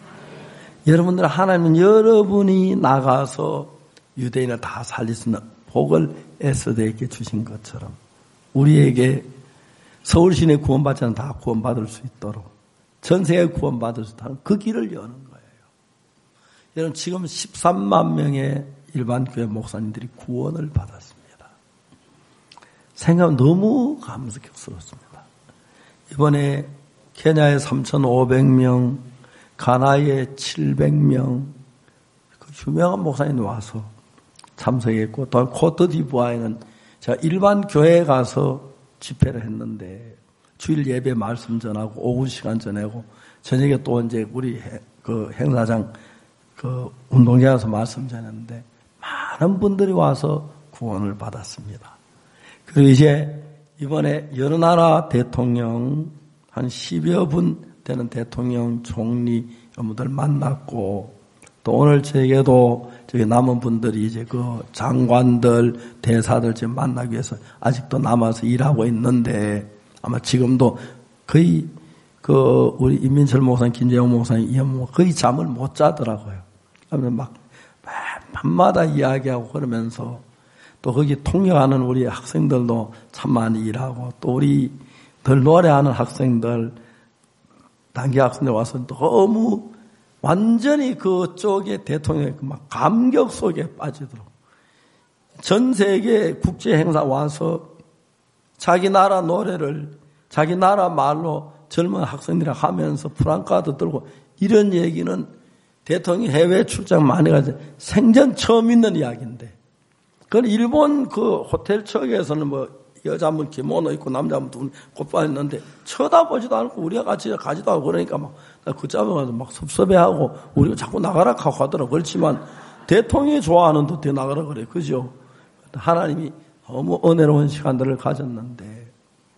여러분들 하나님은 여러분이 나가서 유대인을 다 살릴 수 있는 복을 에스더에게 주신 것처럼 우리에게 서울시내 구원받자는 다 구원받을 수 있도록 전 세계 구원받을 수 있다는 그 길을 여는 거예요. 여러분 지금 십삼만 명의 일반 교회 목사님들이 구원을 받았습니다. 생각하면 너무 감격스럽습니다. 이번에 케냐에 삼천오백 명, 가나에 칠백 명, 그 유명한 목사님이 와서 참석했고 또 코트디부아에는 제가 일반 교회에 가서 집회를 했는데 주일 예배 말씀 전하고 오후 시간 전하고 저녁에 또 이제 우리 그 행사장 그 운동장에서 말씀 전했는데 많은 분들이 와서 구원을 받았습니다. 그리고 이제 이번에 여러 나라 대통령 한 십여 분 되는 대통령, 총리 여러분들 만났고 또 오늘 저에게도 저기 남은 분들이 이제 그 장관들, 대사들 지금 만나기 위해서 아직도 남아서 일하고 있는데 아마 지금도 거의 그 우리 임민철 목사님, 김재용 목사님, 이현모 거의 잠을 못 자더라고요. 그러면 막 밤마다 이야기하고 그러면서 또 거기 통역하는 우리 학생들도 참 많이 일하고 또 우리 늘 노래하는 학생들, 단기 학생들 와서 너무 완전히 그쪽의 대통령의 막 감격 속에 빠지도록 전 세계 국제 행사 와서 자기 나라 노래를 자기 나라 말로 젊은 학생들이 하면서 프랑카도 들고 이런 얘기는 대통령이 해외 출장 많이 가서 생전 처음 있는 이야기인데 그건 일본 그 호텔 측에서는 뭐 여자분 기모노 입고 남자분 두 꽃바 있는데 쳐다보지도 않고 우리가 같이 가지도 않고 그러니까 막 그 잡아가서 막 섭섭해하고 우리가 자꾸 나가라 하고 하더라고. 그렇지만 대통령이 좋아하는 듯 나가라 그래. 그죠? 하나님이 너무 은혜로운 시간들을 가졌는데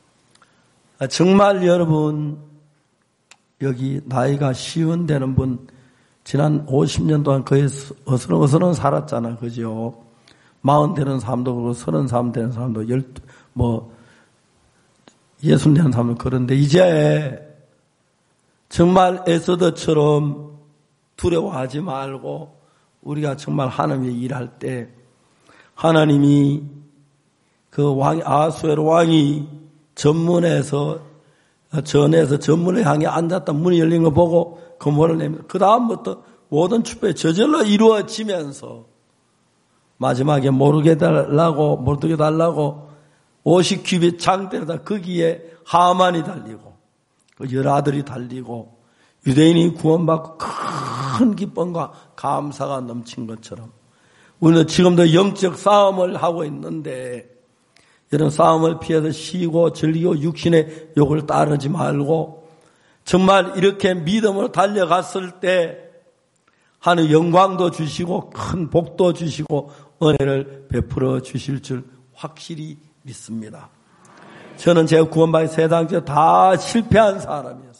정말 여러분 여기 나이가 시운 되는 분 지난 오십 년 동안 거의 어스렁어스렁 살았잖아. 그죠? 마흔 되는 사람도 그렇고 서른 사람 되는 사람도 열, 뭐 예순 되는 사람도 그런데 이제 정말 에스더처럼 두려워하지 말고 우리가 정말 하나님의 일할 때 하나님이 그 왕, 아수에로 왕이 전문에서, 전에서 전문을 향해 앉았다 문이 열린 거 보고 그 문을 내밀어. 그 다음부터 모든 축복이 저절로 이루어지면서 마지막에 모르게 달라고, 모르게 달라고 오십 큐빗 장대로다 거기에 하만이 달리고 그 열아들이 달리고 유대인이 구원받고 큰 기쁨과 감사가 넘친 것처럼 우리는 지금도 영적 싸움을 하고 있는데 이런 싸움을 피해서 쉬고 즐기고 육신의 욕을 따르지 말고 정말 이렇게 믿음으로 달려갔을 때 하늘 영광도 주시고 큰 복도 주시고 은혜를 베풀어 주실 줄 확실히 믿습니다. 저는 제가 구원받은 세상에서 다 실패한 사람이었습니다.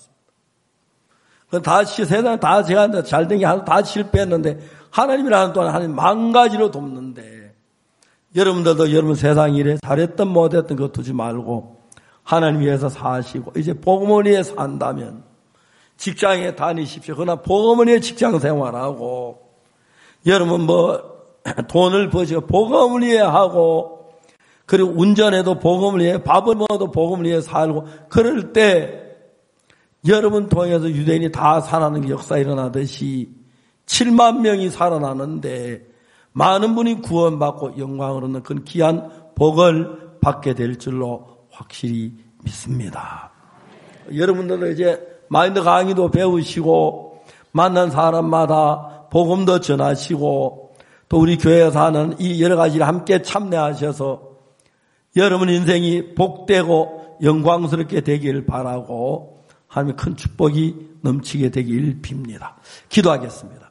다 세상 다 제가 잘된 게 하나 다 실패했는데 하나님이라는 또한 하나님 만 가지로 돕는데 여러분들도 여러분 세상 일에 잘했던 못했던 거 두지 말고 하나님 위해서 사시고 이제 복음을 위해 산다면 직장에 다니십시오. 그러나 복음을 위해 직장 생활하고 여러분 뭐 돈을 버시고 복음을 위해 하고, 그리고 운전해도 복음을 위해, 밥을 먹어도 복음을 위해 살고, 그럴 때 여러분 통해서 유대인이 다 살아나는 역사 일어나듯이 칠만 명이 살아나는데 많은 분이 구원받고 영광을 얻는 그런 귀한 복을 받게 될 줄로 확실히 믿습니다. 여러분들도 이제 마인드 강의도 배우시고 만난 사람마다 복음도 전하시고 또 우리 교회에서 하는 이 여러 가지를 함께 참여하셔서 여러분 인생이 복되고 영광스럽게 되길 바라고 하나님의 큰 축복이 넘치게 되길 빕니다. 기도하겠습니다.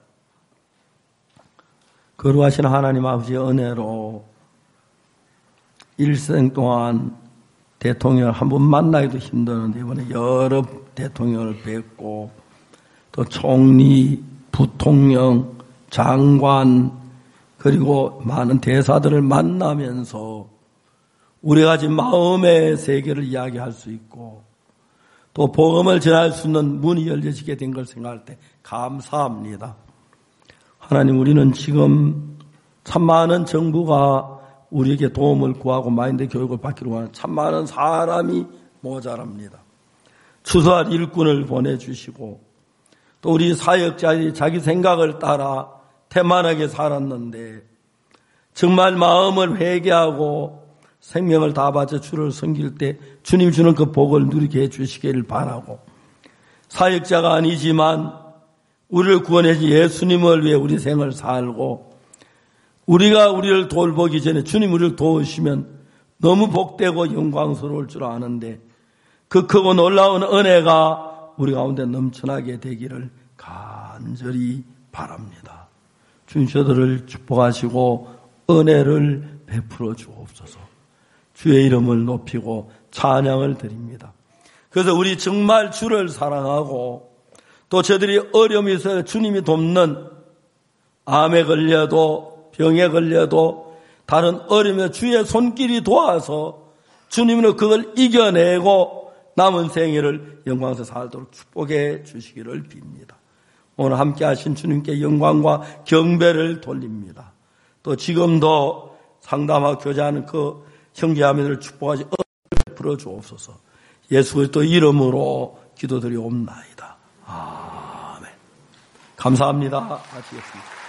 거룩하신 하나님 아버지의 은혜로 일생 동안 대통령을 한 번 만나기도 힘드는데 이번에 여러 대통령을 뵙고 또 총리, 부통령, 장관 그리고 많은 대사들을 만나면서 우리가 지금 마음의 세계를 이야기할 수 있고 또 복음을 전할 수 있는 문이 열려지게 된 걸 생각할 때 감사합니다. 하나님, 우리는 지금 참 많은 정부가 우리에게 도움을 구하고 마인드 교육을 받기로 하는 참 많은 사람이 모자랍니다. 추수할 일꾼을 보내주시고 또 우리 사역자들이 자기 생각을 따라 태만하게 살았는데 정말 마음을 회개하고 생명을 다 바쳐 주를 섬길 때 주님 주는 그 복을 누리게 해주시기를 바라고, 사역자가 아니지만 우리를 구원해 주신 예수님을 위해 우리 생을 살고 우리가 우리를 돌보기 전에 주님 우리를 도우시면 너무 복되고 영광스러울 줄 아는데 그 크고 놀라운 은혜가 우리 가운데 넘쳐나게 되기를 간절히 바랍니다. 주님 저들을 축복하시고 은혜를 베풀어 주옵소서. 주의 이름을 높이고 찬양을 드립니다. 그래서 우리 정말 주를 사랑하고 또 저들이 어려움이 있어서 주님이 돕는, 암에 걸려도 병에 걸려도 다른 어려움에 주의 손길이 도와서 주님으로 그걸 이겨내고 남은 생애를 영광에서 살도록 축복해 주시기를 빕니다. 오늘 함께 하신 주님께 영광과 경배를 돌립니다. 또 지금도 상담하고 교제하는 그 형제자매들을 축복하시 은혜를 베풀어 주옵소서. 예수 그리스도 이름으로 기도드리옵나이다. 아멘. 감사합니다. 마치겠습니다.